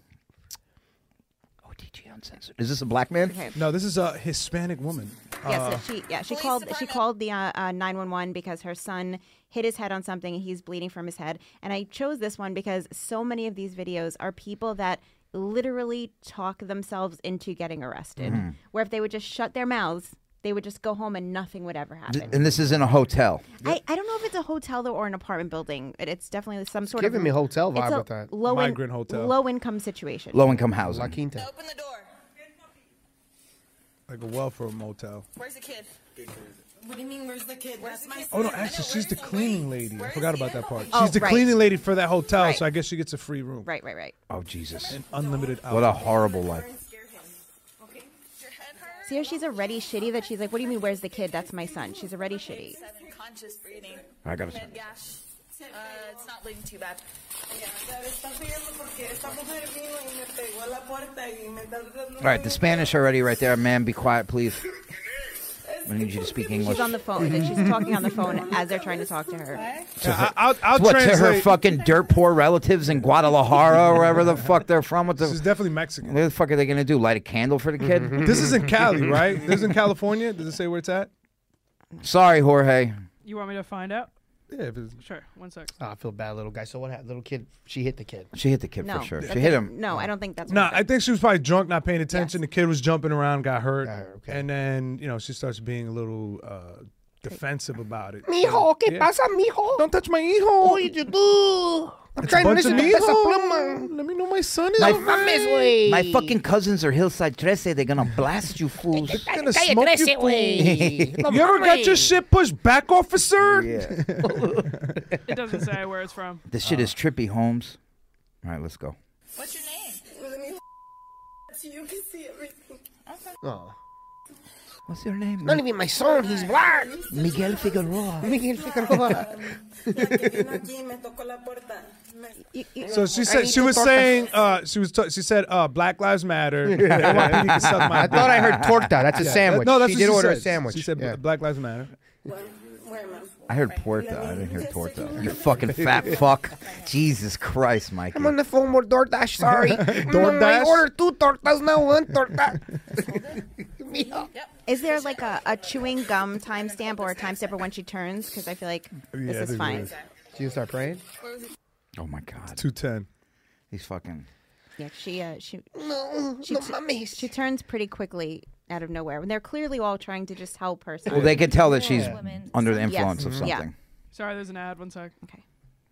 O T G Uncensored. Is this a black man? Okay. No, this is a Hispanic woman. Yes, Uh, so she yeah she called she called the uh, uh, nine one one because her son hit his head on something and he's bleeding from his head. And I chose this one because so many of these videos are people that literally talk themselves into getting arrested. Mm-hmm. Where if they would just shut their mouths, they would just go home and nothing would ever happen. And this is in a hotel. I, I don't know if it's a hotel though or an apartment building. It, it's definitely some sort giving of me hotel it's vibe a with that. low Migrant hotel. low income situation. Low income housing. La Quinta. Open the door. Like a welfare motel. Where's the kid? What do you mean, where's the kid? That's my Oh, no, actually, she's the cleaning lady. I forgot about that part. Oh, She's the right. cleaning lady for that hotel, Right. so I guess she gets a free room. Right, right, right. Oh, Jesus. And unlimited hours. What a horrible life. See how she's already shitty that she's like, what do you mean, where's the kid? That's my son. She's already shitty. Conscious breathing. I got to turn. Gash. Uh, it's not bleeding too bad. All right, the Spanish already right there. Man, be quiet, please. I need you to speak English. She's on the phone. and She's talking on the phone as they're trying to talk to her. Yeah, I- I'll, I'll what, to her translate. fucking dirt poor relatives in Guadalajara or wherever the fuck they're from? What the, This is definitely Mexican. what the fuck are they going to do? Light a candle for the kid? This is in Cali, right? This is in California. Does it say where it's at? Sorry, Jorge. You want me to find out? Yeah, if it's, Sure. One sec. Oh, I feel bad, little guy. So what happened? Little kid, she hit the kid. She hit the kid No, for sure. that She hit didn't- him. No, I don't think that's. No, what I think she was probably drunk, not paying attention. Yes. The kid was jumping around, got hurt, Got her, okay. and then you know she starts being a little uh, defensive about it. Mijo, ¿qué Yeah. pasa, mijo? Don't touch my hijo. What did you do? I'm It's trying a to bunch listen of to Peso mijo. Pluma. Let me know my son is My, all mames, right. güey. my fucking cousins are Hillside Trece. They're gonna blast you fools. Gonna Calle smoke you, trece, fool. güey. No You ever got mames. your shit pushed back, officer? Yeah. It doesn't say where it's from. This shit is trippy, Holmes. All right, let's go. What's your name? Let me so you can see everything. Oh. What's your name? Not even my son. He's black. Miguel Figueroa. Miguel Figueroa. So she I said need she to was torta. saying uh, she was t- she said uh, Black Lives Matter. N Y P D can suck my I thought I heard torta. That's a Yeah, sandwich. No, that's she what did she order said. a sandwich. She said Yeah. Black Lives Matter. I heard porta. I didn't hear torta. You fucking fat fuck. Jesus Christ, Mikey. I'm on the phone with DoorDash. Sorry. DoorDash? I ordered two tortas now. One torta. Mijo. Is there like a, a chewing gum timestamp or a timestamp for when she turns? Because I feel like Yeah, this is there's fine. ways. She start praying. Oh my God. two ten. He's fucking. Yeah, she uh, she No, she, no t- mames. she turns pretty quickly out of nowhere, and they're clearly all trying to just help her. Well, they could tell that she's Yeah. under the Yes. influence of Mhm. something. Yeah. Sorry, there's an ad. One sec. Okay.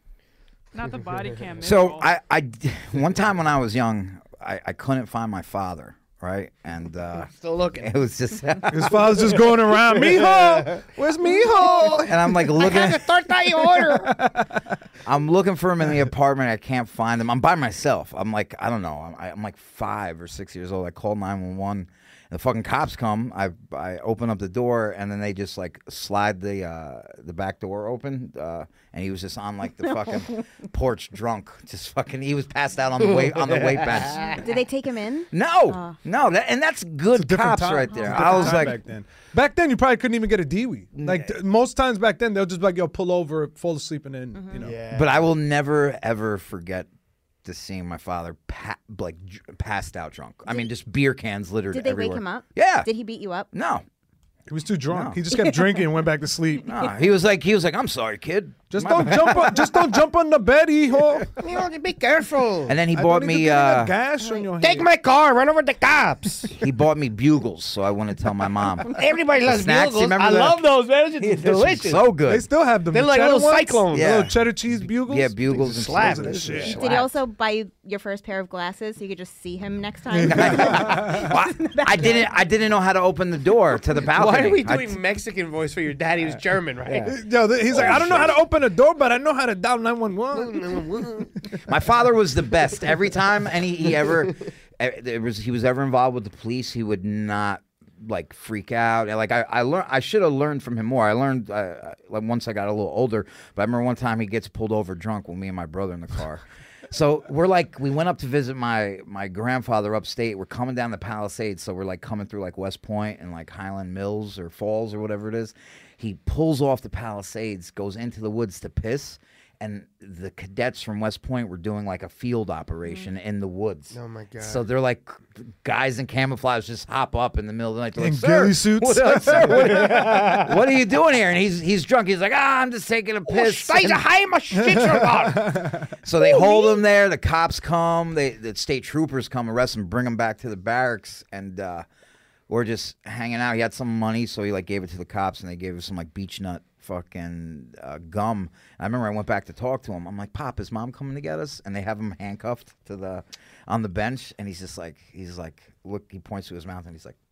Not the body cam. So I, I, one time when I was young, I, I couldn't find my father. Right, and uh, Still looking. it was just His father's just going around. Mijo, where's Mijo? and I'm like looking. I have the torta you order. I'm looking for him in the apartment. I can't find him. I'm by myself. I'm like, I don't know. I'm, I'm like five or six years old. I called nine one one. The fucking cops come. I I open up the door, and then they just like slide the uh, the back door open, uh, and he was just on like the fucking porch, drunk, just fucking. He was passed out on the way on the weight bench. Did they take him in? No, Oh. no, that, and that's good Different cops time. right It's a there. different I was time like, back then. Back then, you probably couldn't even get a D-Wee. Like th- most times back then, they'll just be like, yo, pull over, fall asleep, and then you know. Yeah. but I will never ever forget to seeing my father pa- like dr- passed out drunk. I mean, just beer cans littered Did they everywhere. wake him up? Yeah. Did he beat you up? No. He was too drunk. No. He just kept drinking and went back to sleep. No, he was like, he was like, I'm sorry, kid. Just My don't bad." jump. On, just don't jump on the bed, hijo. Mijo, be careful. And then he I bought don't need to me, get a uh, gash on your Take head. my car. Run over the cops. he bought me bugles, so I wouldn't tell my mom. Everybody loves Snacks, you bugles. remember I that? love those, man. It's This was delicious. so They good. still have them. They're like cheddar little ones? cyclones. Yeah. Little cheddar cheese bugles. Yeah, bugles and slap. Those are the shit. shit. Did he also buy you your first pair of glasses so you could just see him next time? Well, I, I didn't. I didn't know how to open the door to the balcony. Why are we I- doing Mexican voice for your dad? He was German, right? Yo, th- he's like, I don't know how to open a door, but I know how to dial nine one one. My father was the best. Every time any he ever eh, there was he was ever involved with the police, he would not like freak out. And, like I, I learned, I should have learned from him more. I learned uh, like once I got a little older. But I remember one time he gets pulled over drunk with me and my brother in the car. So we're like, we went up to visit my my grandfather upstate. We're coming down the Palisades, so we're like coming through like West Point and like Highland Mills or Falls or whatever it is. He pulls off the Palisades, goes into the woods to piss, and the cadets from West Point were doing like a field operation in the woods. Oh my God. So they're like guys in camouflage just hop up in the middle of the night. They're In like, "Sir, ghillie suits." What, uh, sir, what, what are you doing here? And he's he's drunk. He's like, ah, I'm just taking a piss. Scheiße, And- heim, Schnitzel. so they hold him there. The cops come. They the state troopers come, arrest him, bring him back to the barracks, and uh, we're just hanging out. He had some money, so he like gave it to the cops, and they gave him some like beech nut fucking uh, gum. I remember I went back to talk to him. I'm like, Pop, is mom coming to get us? And they have him handcuffed to the on the bench, and he's just like, he's like, look. He points to his mouth, and he's like.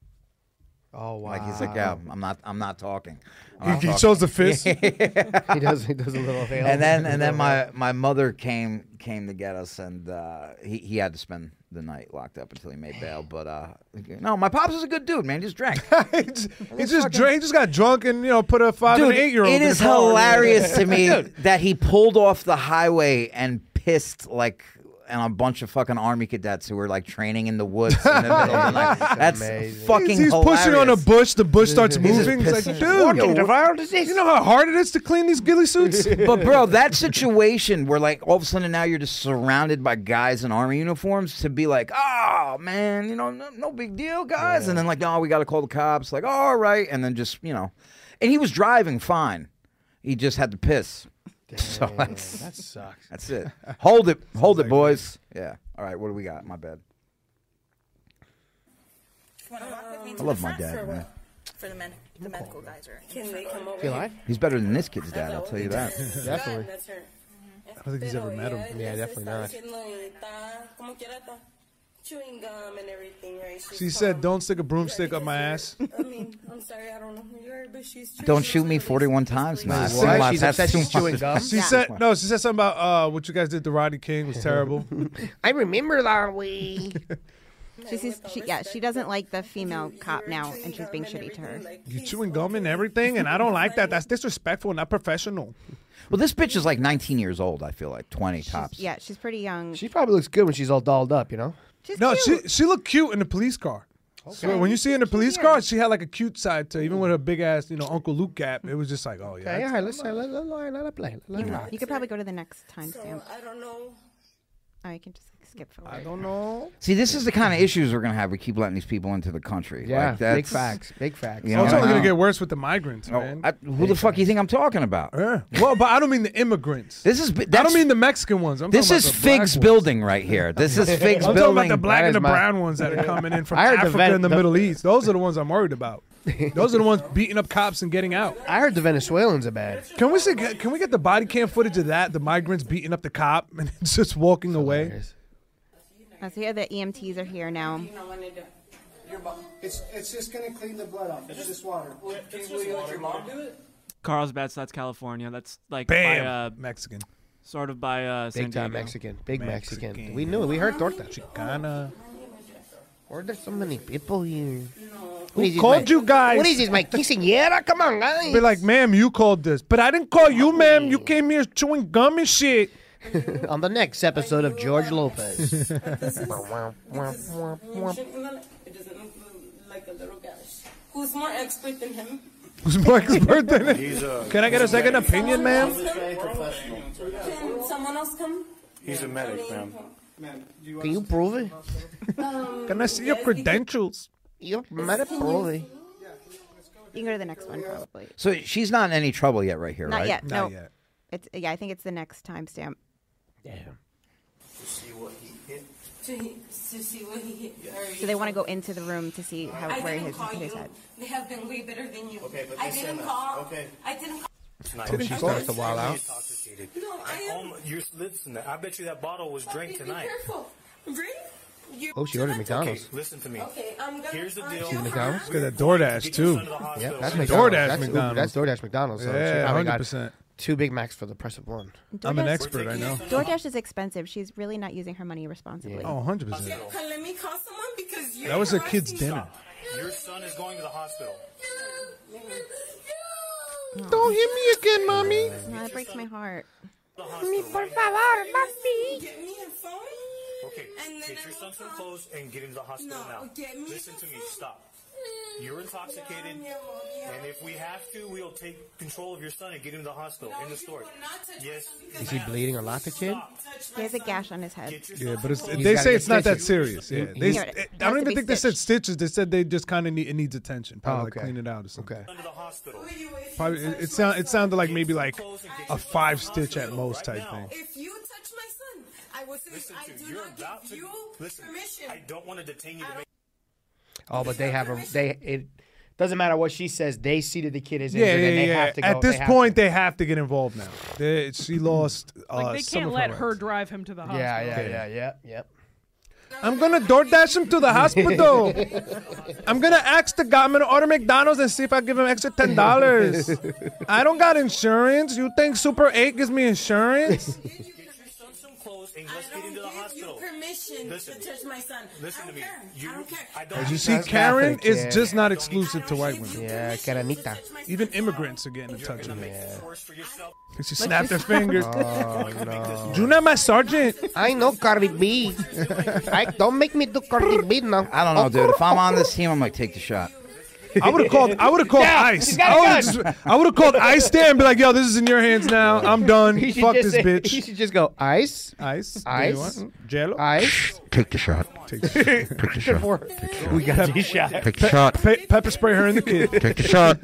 Oh wow. Like he's like, yeah, I'm not, I'm not talking. I'm He, not he talking." shows the fist. He does. He does a little hail. and then and then my my mother came came to get us, and uh, he he had to spend the night locked up until he made bail. But uh, no, my pops was a good dude, man. He just drank. he just, he just drank. He just got drunk and you know put a five Dude, and eight year old. it is hilarious to me that he pulled off the highway and pissed like. And a bunch of fucking army cadets who were like training in the woods in the middle of the night. That's amazing. fucking He's, he's hilarious. pushing on a bush. The bush starts He's just moving. He's like, pissing. dude, Walking yo, the world is this. you know how hard it is to clean these ghillie suits? But bro, that situation where like all of a sudden now you're just surrounded by guys in army uniforms to be like, oh man, you know, no, no big deal, guys, and then like, no, we got to call the cops. Like, oh, all right, and then just you know, and he was driving fine. He just had to piss. So that's, that sucks. That's it. Hold it. Hold it, boys. Yeah. All right, what do we got? My bad. I love my dad, man. For the men, the medical guys are. Can they come over? Feel like? He's better than this kid's dad, I'll tell you that. Definitely. That's her. I don't think he's ever met him. Yeah, definitely not. Chewing gum and everything, right? She's She said, "Don't stick a broomstick up my ass." I mean, I'm sorry, I don't know who you are, but she's. Don't shoot me forty-one times, man. What? Too much. She's That's upset too she's chewing much. gum? She Yeah. said, "No." She said something about uh, what you guys did to Rodney King was terrible. I remember that way. She sees, she, yeah, she doesn't like the female cop now, and she's being shitty to her. You chewing gum and everything, and I don't like that. That's disrespectful, not professional. Well, this bitch is like nineteen years old, I feel like. twenty tops. Yeah, she's pretty young. She probably looks good when she's all dolled up, you know? She's No, cute. she she looked cute in the police car. So when you see her in the police car, she had like a cute side to her, even with her big ass, you know, Uncle Luke gap. It was just like, oh yeah. Okay, all right, let's let, let, let, let her play. Let You, her can- rock. you could probably go to the next timestamp. I don't know. Oh, you can just skip forward. I don't know. See, this is the kind of issues we're gonna have. We keep letting these people into the country. Yeah, like, that's, big facts. Big facts. You Oh, know, it's only I gonna know. get worse with the migrants, Oh, man. I, who the fuck you think I'm talking about? Yeah. Well, but I don't mean the immigrants. This is. I That's, don't mean the Mexican ones. I'm This talking is about the black Figs ones. building right here. This is Figs I'm talking building. about the black That and the is my- brown ones that are coming in from I heard the Africa ven- and the, the- Middle East. Those are the ones I'm worried about. Those are the ones beating up cops and getting out. I heard the Venezuelans are bad. Can we see? Can we get the body cam footage of that? The migrants beating up the cop and just walking away. Uh, so here the E M Ts are here now. It's it's just gonna clean the blood off. It's just water. Can you let your mom do it? Carlsbad, that's California. That's like Bam! by, uh, Mexican. sort of by uh, San Big time Diego. Mexican. Big Mexican. Mexican. We knew it. We heard torta. Chicana. Why are there so many people here? What is this, Called my- you guys. What is this, my quinceañera? Come on, guys. Be like, ma'am, you called this, but I didn't call you, ma'am. You came here chewing gum and shit. On the next episode of George Lopez. It doesn't look like a little gash. Who's more expert than him? Who's more expert than it? He's a. Can I get a second opinion, ma'am? Professional. Can someone else come? He's a medic, ma'am. Can you prove it? Um, Can I see your credentials? You better prove it. You can go to the next one probably. So she's not in any trouble yet, right here, Not right? yet. Not no. yet. It's yeah. I think it's the next timestamp. Damn. To see what he hit. To, to see what he hit. or So they want to go into the room to see how I where didn't his call his you. head. They have been way better than you. Okay, but I they said didn't that. call. Okay. I didn't call. Tonight. She starts to wild out. Intoxicated. No, I And am. oh my- you're listen. I bet you that bottle was drank Be tonight. careful. Drink? You Oh, she ordered Okay, McDonald's. listen to me. Okay, I'm gonna. Here's the I deal. am- McDonald's? Got that DoorDash Get your too. son to the Yeah, hospital. that's DoorDash McDonald's. That's, McDonald's. That's DoorDash McDonald's. So she Yeah, probably hundred got percent. two Big Macs for the price of one. I'm an DoorDash- expert. I know. DoorDash is expensive. She's really not using her money responsibly. Oh, hundred percent. Can let me call someone because you. That was a kid's dinner. Your son is going to the hospital. Don't hit me again, mommy. No, that breaks my heart. The hospital. Por right? favor, papi. Get me a phone. Okay, And then get I your will son some call- clothes and get him to the hospital No, now. get me Listen to some me. food. Stop. You're intoxicated, and if we have to, we'll take control of your son and get him to the hospital in the store. Yes. Is he bleeding a lot, the kid? He has a gash on his head. Yeah, but it's, He's they gotta say get it's not that stitches. serious. Yeah, they, Yeah, I it has don't to even be think they said stitched. stitches. They said they just kind of need it needs attention. Probably Oh, like okay. clean it out or something. Okay. To the hospital. Probably it, it sound it sounded like maybe like a five stitch at most type thing. If you touch my son, I will say Listen I to do you. You're not about give to you listen. permission. I don't want to detain you to make. Oh, but they have a they it doesn't matter what she says. They see that the kid is Yeah, injured yeah, and they yeah. have to go. At this they have point, to. they have to get involved now. They, she lost. Uh, Like they some can't of let her rights. drive him to the hospital. Yeah, yeah, Okay. yeah, yeah, yep. I'm gonna DoorDash him to the hospital. I'm gonna ask the guy. I'm gonna order McDonald's and see if I give him extra ten dollars. I don't got insurance. You think Super Eight gives me insurance? Get your son some clothes and let's I get him to the don't give hospital. you permission Listen. to touch my son. Listen I to don't me. care. You, I don't care. I don't. As you see, That's Karen Catholic, is yeah. just not exclusive to white women. Yeah, Karanita. Even immigrants are getting in touch with her. Yeah. Worse for yourself. She snapped her fingers. Oh no. You're not my sergeant. I know Cardi B. I don't make me do Cardi B now. I don't know, dude. If I'm on this team, I'm like, take the shot. I would have called. I would have called Yeah, ICE. he's got a I would have gun. just. I would have called ICE there and be like, "Yo, this is in your hands now. I'm done. He should Fuck just this say- bitch." He should just go ice, Ice, ice, Do you want? Jello, ice. Take the shot. Take the shot. Take the Good shot. work. We got these shots. Take the shot. Pe- pepper spray her and the kid. Take the shot.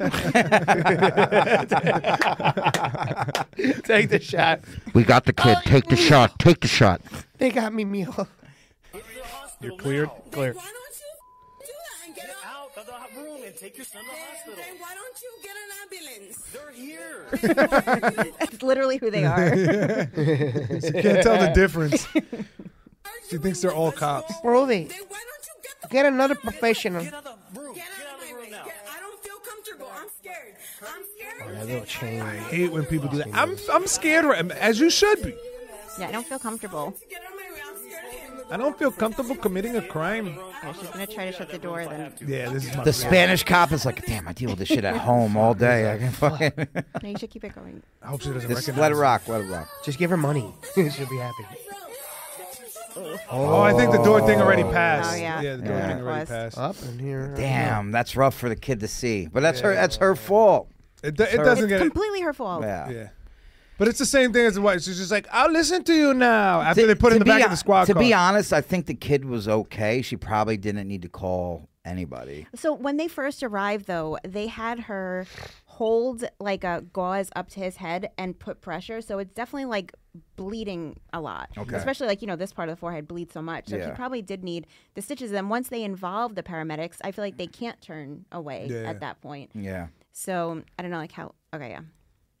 Take the shot. We got the kid. Take the shot. Take the shot. They got me meal. You're cleared. Clear. Get out of the room and take your son to the hospital. Why don't you get an ambulance? They're here. That's literally who they are. She can't tell the difference. She thinks they're all cops. Ruby, get another professional. Get out of the room. Get out of the room now. I don't feel comfortable. I'm scared. I'm scared. Oh, that little chain. I hate when people do that. I'm I'm scared, right- as you should be. Yeah, I don't feel comfortable. I don't feel comfortable committing a crime. Yeah, she's gonna try to shut the door then. Yeah, this is my The Spanish cop is like, damn, I deal with this shit at home all day. I can fucking. No, you should keep it going. I hope she doesn't Just recognize let it me. rock. Let it rock. Just give her money. She'll be happy. Oh, I think the door thing already passed. Oh, yeah. Yeah, the door Yeah. thing already Was. passed. Up in here. Damn, that's rough for the kid to see. But that's her. That's her fault. It, do- it her- doesn't It's get. completely her fault. Yeah. Yeah. But it's the same thing as the wife. She's just like, I'll listen to you now. After they put in the be back of hon- the squad To car. be honest, I think the kid was okay. She probably didn't need to call anybody. So when they first arrived, though, they had her hold like a gauze up to his head and put pressure. So it's definitely like bleeding a lot. Okay. Especially like, you know, this part of the forehead bleeds so much. So Yeah. he probably did need the stitches. And once they involve the paramedics, I feel like they can't turn away Yeah. at that point. Yeah. So I don't know, like how. Okay, yeah.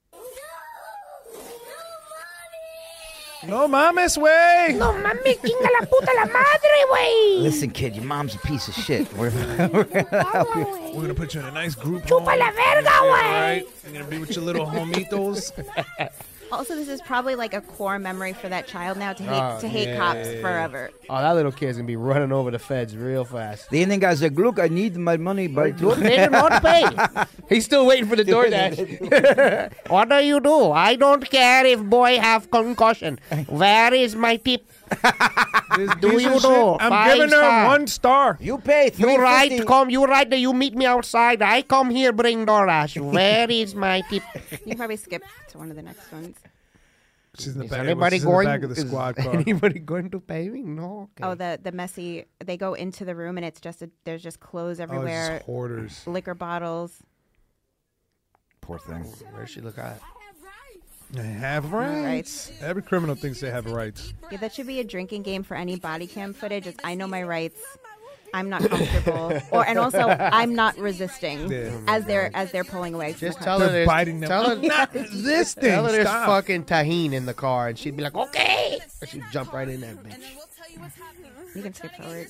No mames, way. No mami, chinga la puta la madre, güey. Listen, kid, your mom's a piece of shit. We're, we're gonna help you. We're gonna put you in a nice group. Chupa home. la verga, Yeah, güey. right? You're gonna be with your little homitos. Also, this is probably like a core memory for that child now to hate Oh, to hate yeah. cops forever. Oh, that little kid's gonna be running over the feds real fast. The Indian guy's like, look, I need my money, but They do not pay. He's still waiting for the DoorDash. What do you do? I don't care if boy have concussion. Where is my tip? This Do piece you of shit, know? I'm Five giving her star. one star. you pay three You right, fifty. come. You right that you meet me outside. I come here, bring DoorDash. Where is my tip? You can probably skip to one of the next ones. She's in the Is back. anybody she's in the going? back of the is squad car. Anybody going to pay me? No. Okay. Oh, the the messy. They go into the room and it's just a, there's just clothes Oh, it's everywhere, just hoarders. liquor bottles. Poor thing. Where does she look at? They have rights. Every criminal thinks they have rights. Yeah, that should be a drinking game for any body cam footage. It's I know my rights. I'm not comfortable, or and also I'm not resisting Yeah. as they're as they're pulling away. From Just the tell car. her They're there's, biting them. tell her, I'm not resisting. tell her there's Stop. fucking tahine in the car, and she'd be like, okay. And she'd jump right in there, bitch. You can skip forward.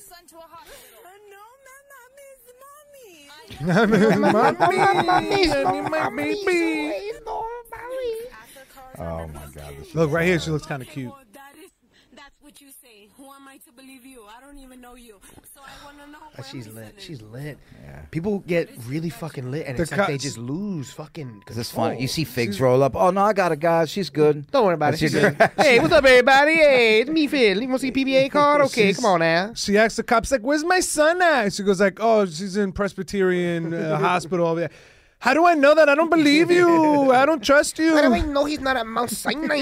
Oh my God. This Look is right here. hard. She looks kind of cute. That's what you say. Who am I to believe you? I don't even know you. So I want to know. Uh, She's lit. She's lit. Yeah. People get really fucking lit, and The it's like they cops- just lose fucking. Is this control. funny? You see Figs roll up. Oh no, I got a guy. She's good. Don't worry about it. That's She's your good. Hey, what's up, everybody? Hey, it's me, Phil. You want to see P B A card? Okay, She's- come on now. She asks the cops like, "Where's my son at?" She goes like, "Oh, she's in Presbyterian uh, hospital over there." How do I know that? I don't believe you. I don't trust you. How do I know he's not at Mount Sinai?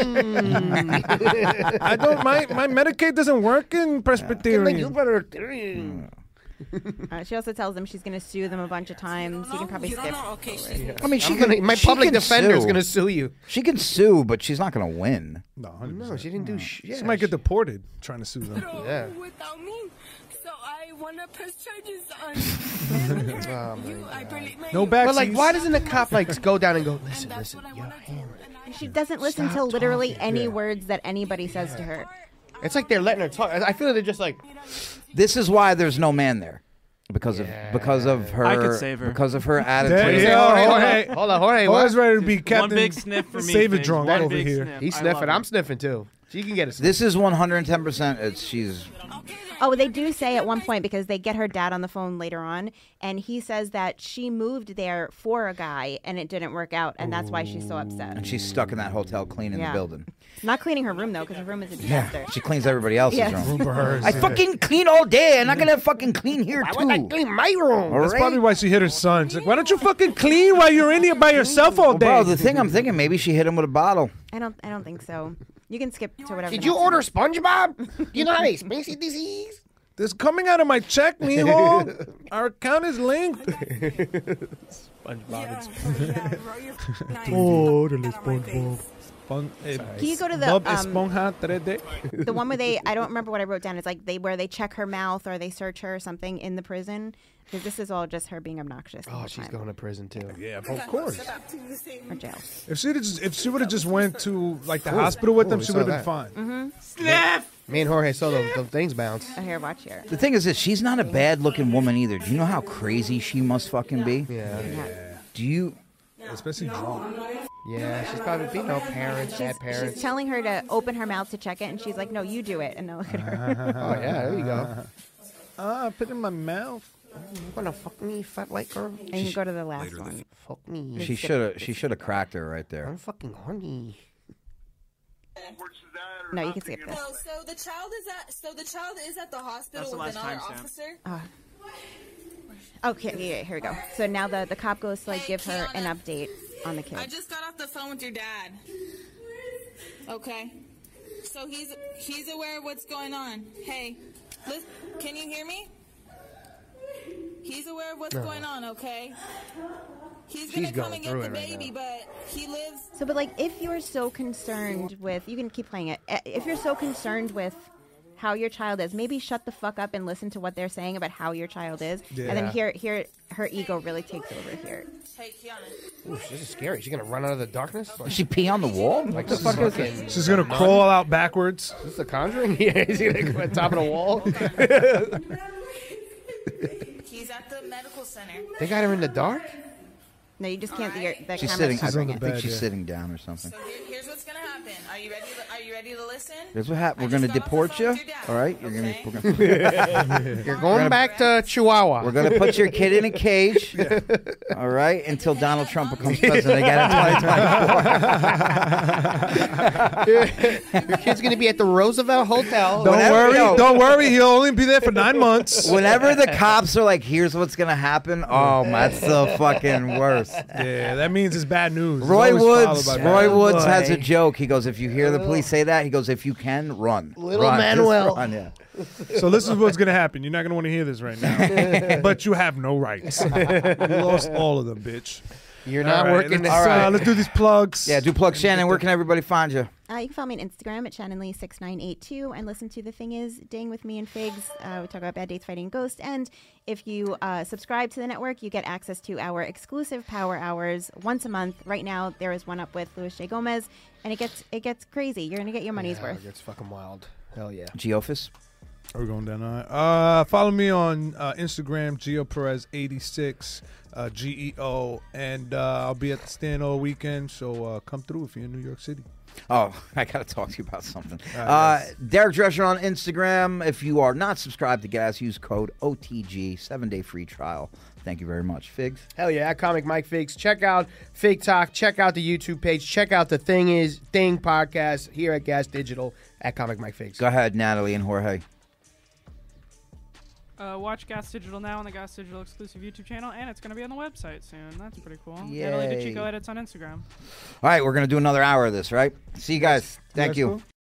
I don't. My my Medicaid doesn't work in Presbyterian. You better. Uh, she also tells them she's going to sue them a bunch of times. You can probably skip. forward. I mean, she I'm can, gonna- my she public can defender is sue. gonna sue you. She can sue, but she's not gonna win. No, one hundred No, percent. she didn't do shit. She might get deported trying to sue them. Yeah. Without me. So I want to press charges on Oh, you. I believe my No back. But like, why doesn't the cop like go down and go, listen, listen, yo, She doesn't listen to literally any words that anybody says to her. It's like they're letting her talk. I feel like they're just like, This is why there's no man there, because of because of her. I could save her. Because of her There, attitude. yeah, Jorge, hold Jorge. on, hold on, Jorge, Always what? ready to be One Captain. big sniff for me. Save it Figs. drunk One over big here. sniff. He's I sniffing. love I'm it. sniffing too. She can get a sniff. This is one hundred ten percent. It's she's Oh, they do say at one point, because they get her dad on the phone later on, and he says that she moved there for a guy and it didn't work out, and that's why she's so upset. And she's stuck in that hotel cleaning Yeah. the building. Not cleaning her room though, because her room is a disaster. She cleans everybody else's Yes. room. Room for hers, I yeah. fucking clean all day. I'm not gonna fucking clean here Why too. would I clean my room? All That's right? probably why she hit her son. She's like, why don't you fucking clean while you're in here by yourself all Well, day? bro, the thing I'm thinking, maybe she hit him with a bottle. I don't. I don't think so. You can skip to whatever. Did the you next order one is. SpongeBob? Do you know how to spacey disease? This coming out of my check, mijo. Our account is linked. SpongeBob. Totally SpongeBob. Spon- eh, Can you go to the, Bob um, Esponja three D? The one where they, I don't remember what I wrote down. It's like they where they check her mouth or they search her or something in the prison. Because this is all just her being obnoxious. the Oh, whole she's time. going to prison too. Yeah, of course. Or jail. If she just if she would have just went to like the Ooh, hospital with ooh, them, we she saw would have been that. fine. Mm-hmm. Me and Jorge saw those, those things bounce. Oh, here, watch here. The thing is this, she's not a bad looking woman either. Do you know how crazy she must fucking be? Yeah. Do you Especially drunk. Yeah, she's probably, you know, parents, bad She's parents. telling her to open her mouth to check it, and she's like, "No, you do it." And now look at her. Oh, yeah, there you go. Ah, put it in my mouth. You wanna fuck me, fat white girl? And you can go to the last one. Fuck me. she should have she should have cracked her right there. I'm fucking horny. No, you can skip this. Oh, so the child is at so the child is at the hospital That's the with last another timestamp. officer. Oh. Okay, yeah, here we go. So now the, the cop goes to like give her an update on the kid. I just got off the phone with your dad. Okay. So he's he's aware of what's going on. Hey, lis- can you hear me? He's aware of what's No. going on, okay? He's She's gonna come going and get through the it right baby, now. but he lives. So, but like, if you're so concerned with, you can keep playing it. Uh, If you're so concerned with how your child is, maybe shut the fuck up and listen to what they're saying about how your child is, and then Yeah. here, here, her ego really takes over here. Hey, Kiana. Ooh, this is scary. She's gonna run out of the darkness? Did she pee on the wall? Like the What the fuck is fucking- this? She's gonna crawl out backwards. Is this the Conjuring? Yeah, he's gonna go on top of the wall. He's at the medical center. They got her in the dark? No, you just can't. Your, that She's camera's sitting. I covering think, it. I think she's sitting down or something. So here, here's what's gonna happen. Are you ready? To, are you ready to listen? Here's what happened. We're gonna deport you. All right. You're gonna. We're gonna You're going back to Chihuahua. We're gonna put your kid in a cage. All right, until Donald Trump becomes president again in twenty twenty-four. Your kid's gonna be at the Roosevelt Hotel. Don't Whenever- worry, yo. don't worry. He'll only be there for nine months. Whenever the cops are like, "Here's what's gonna happen," oh, that's the fucking worst. Yeah, that means it's bad news. It's Roy always Woods. followed by Roy bad. Woods boy. has a joke. He goes, "If you hear the police say that, he goes, if you can, run." Little Run. Just Manuel. run, yeah. So this is what's gonna happen. You're not gonna want to hear this right now, but you have no rights. You lost all of them, bitch. You're All not right, working Let's, this All right. uh, let's do these plugs. Yeah, do plug Shannon. Where can everybody find you? Uh, you can follow me on Instagram at Shannon Lee six nine eight two and listen to The Thing Is Ding with me and Figs. Uh, we talk about bad dates, fighting ghosts. And if you uh, subscribe to the network, you get access to our exclusive Power Hours once a month. Right now, there is one up with Luis J. Gomez, and it gets it gets crazy. You're gonna get your money's Yeah, worth. It's fucking wild. Hell yeah. Geofus. We're going down all right. Uh, follow me on uh, Instagram, Geo Perez eighty-six, uh, G E O, and uh, I'll be at the stand all weekend. So uh, come through if you're in New York City. Oh, I got to talk to you about something. Uh, Uh, yes. Derek Drescher on Instagram. If you are not subscribed to Gas, use code O T G, seven-day free trial. Thank you very much. Figs? Hell yeah, at Comic Mike Figs. Check out Fig Talk. Check out the YouTube page. Check out the Thing Is Thing podcast here at Gas Digital at Comic Mike Figs. Go ahead, Natalie and Jorge. Uh, watch Gas Digital now on the Gas Digital exclusive YouTube channel, and it's going to be on the website soon. That's pretty cool. Natalie Yay. DeChico edits on Instagram. All right, we're going to do another hour of this, right? See you guys. Thank guys you. cool?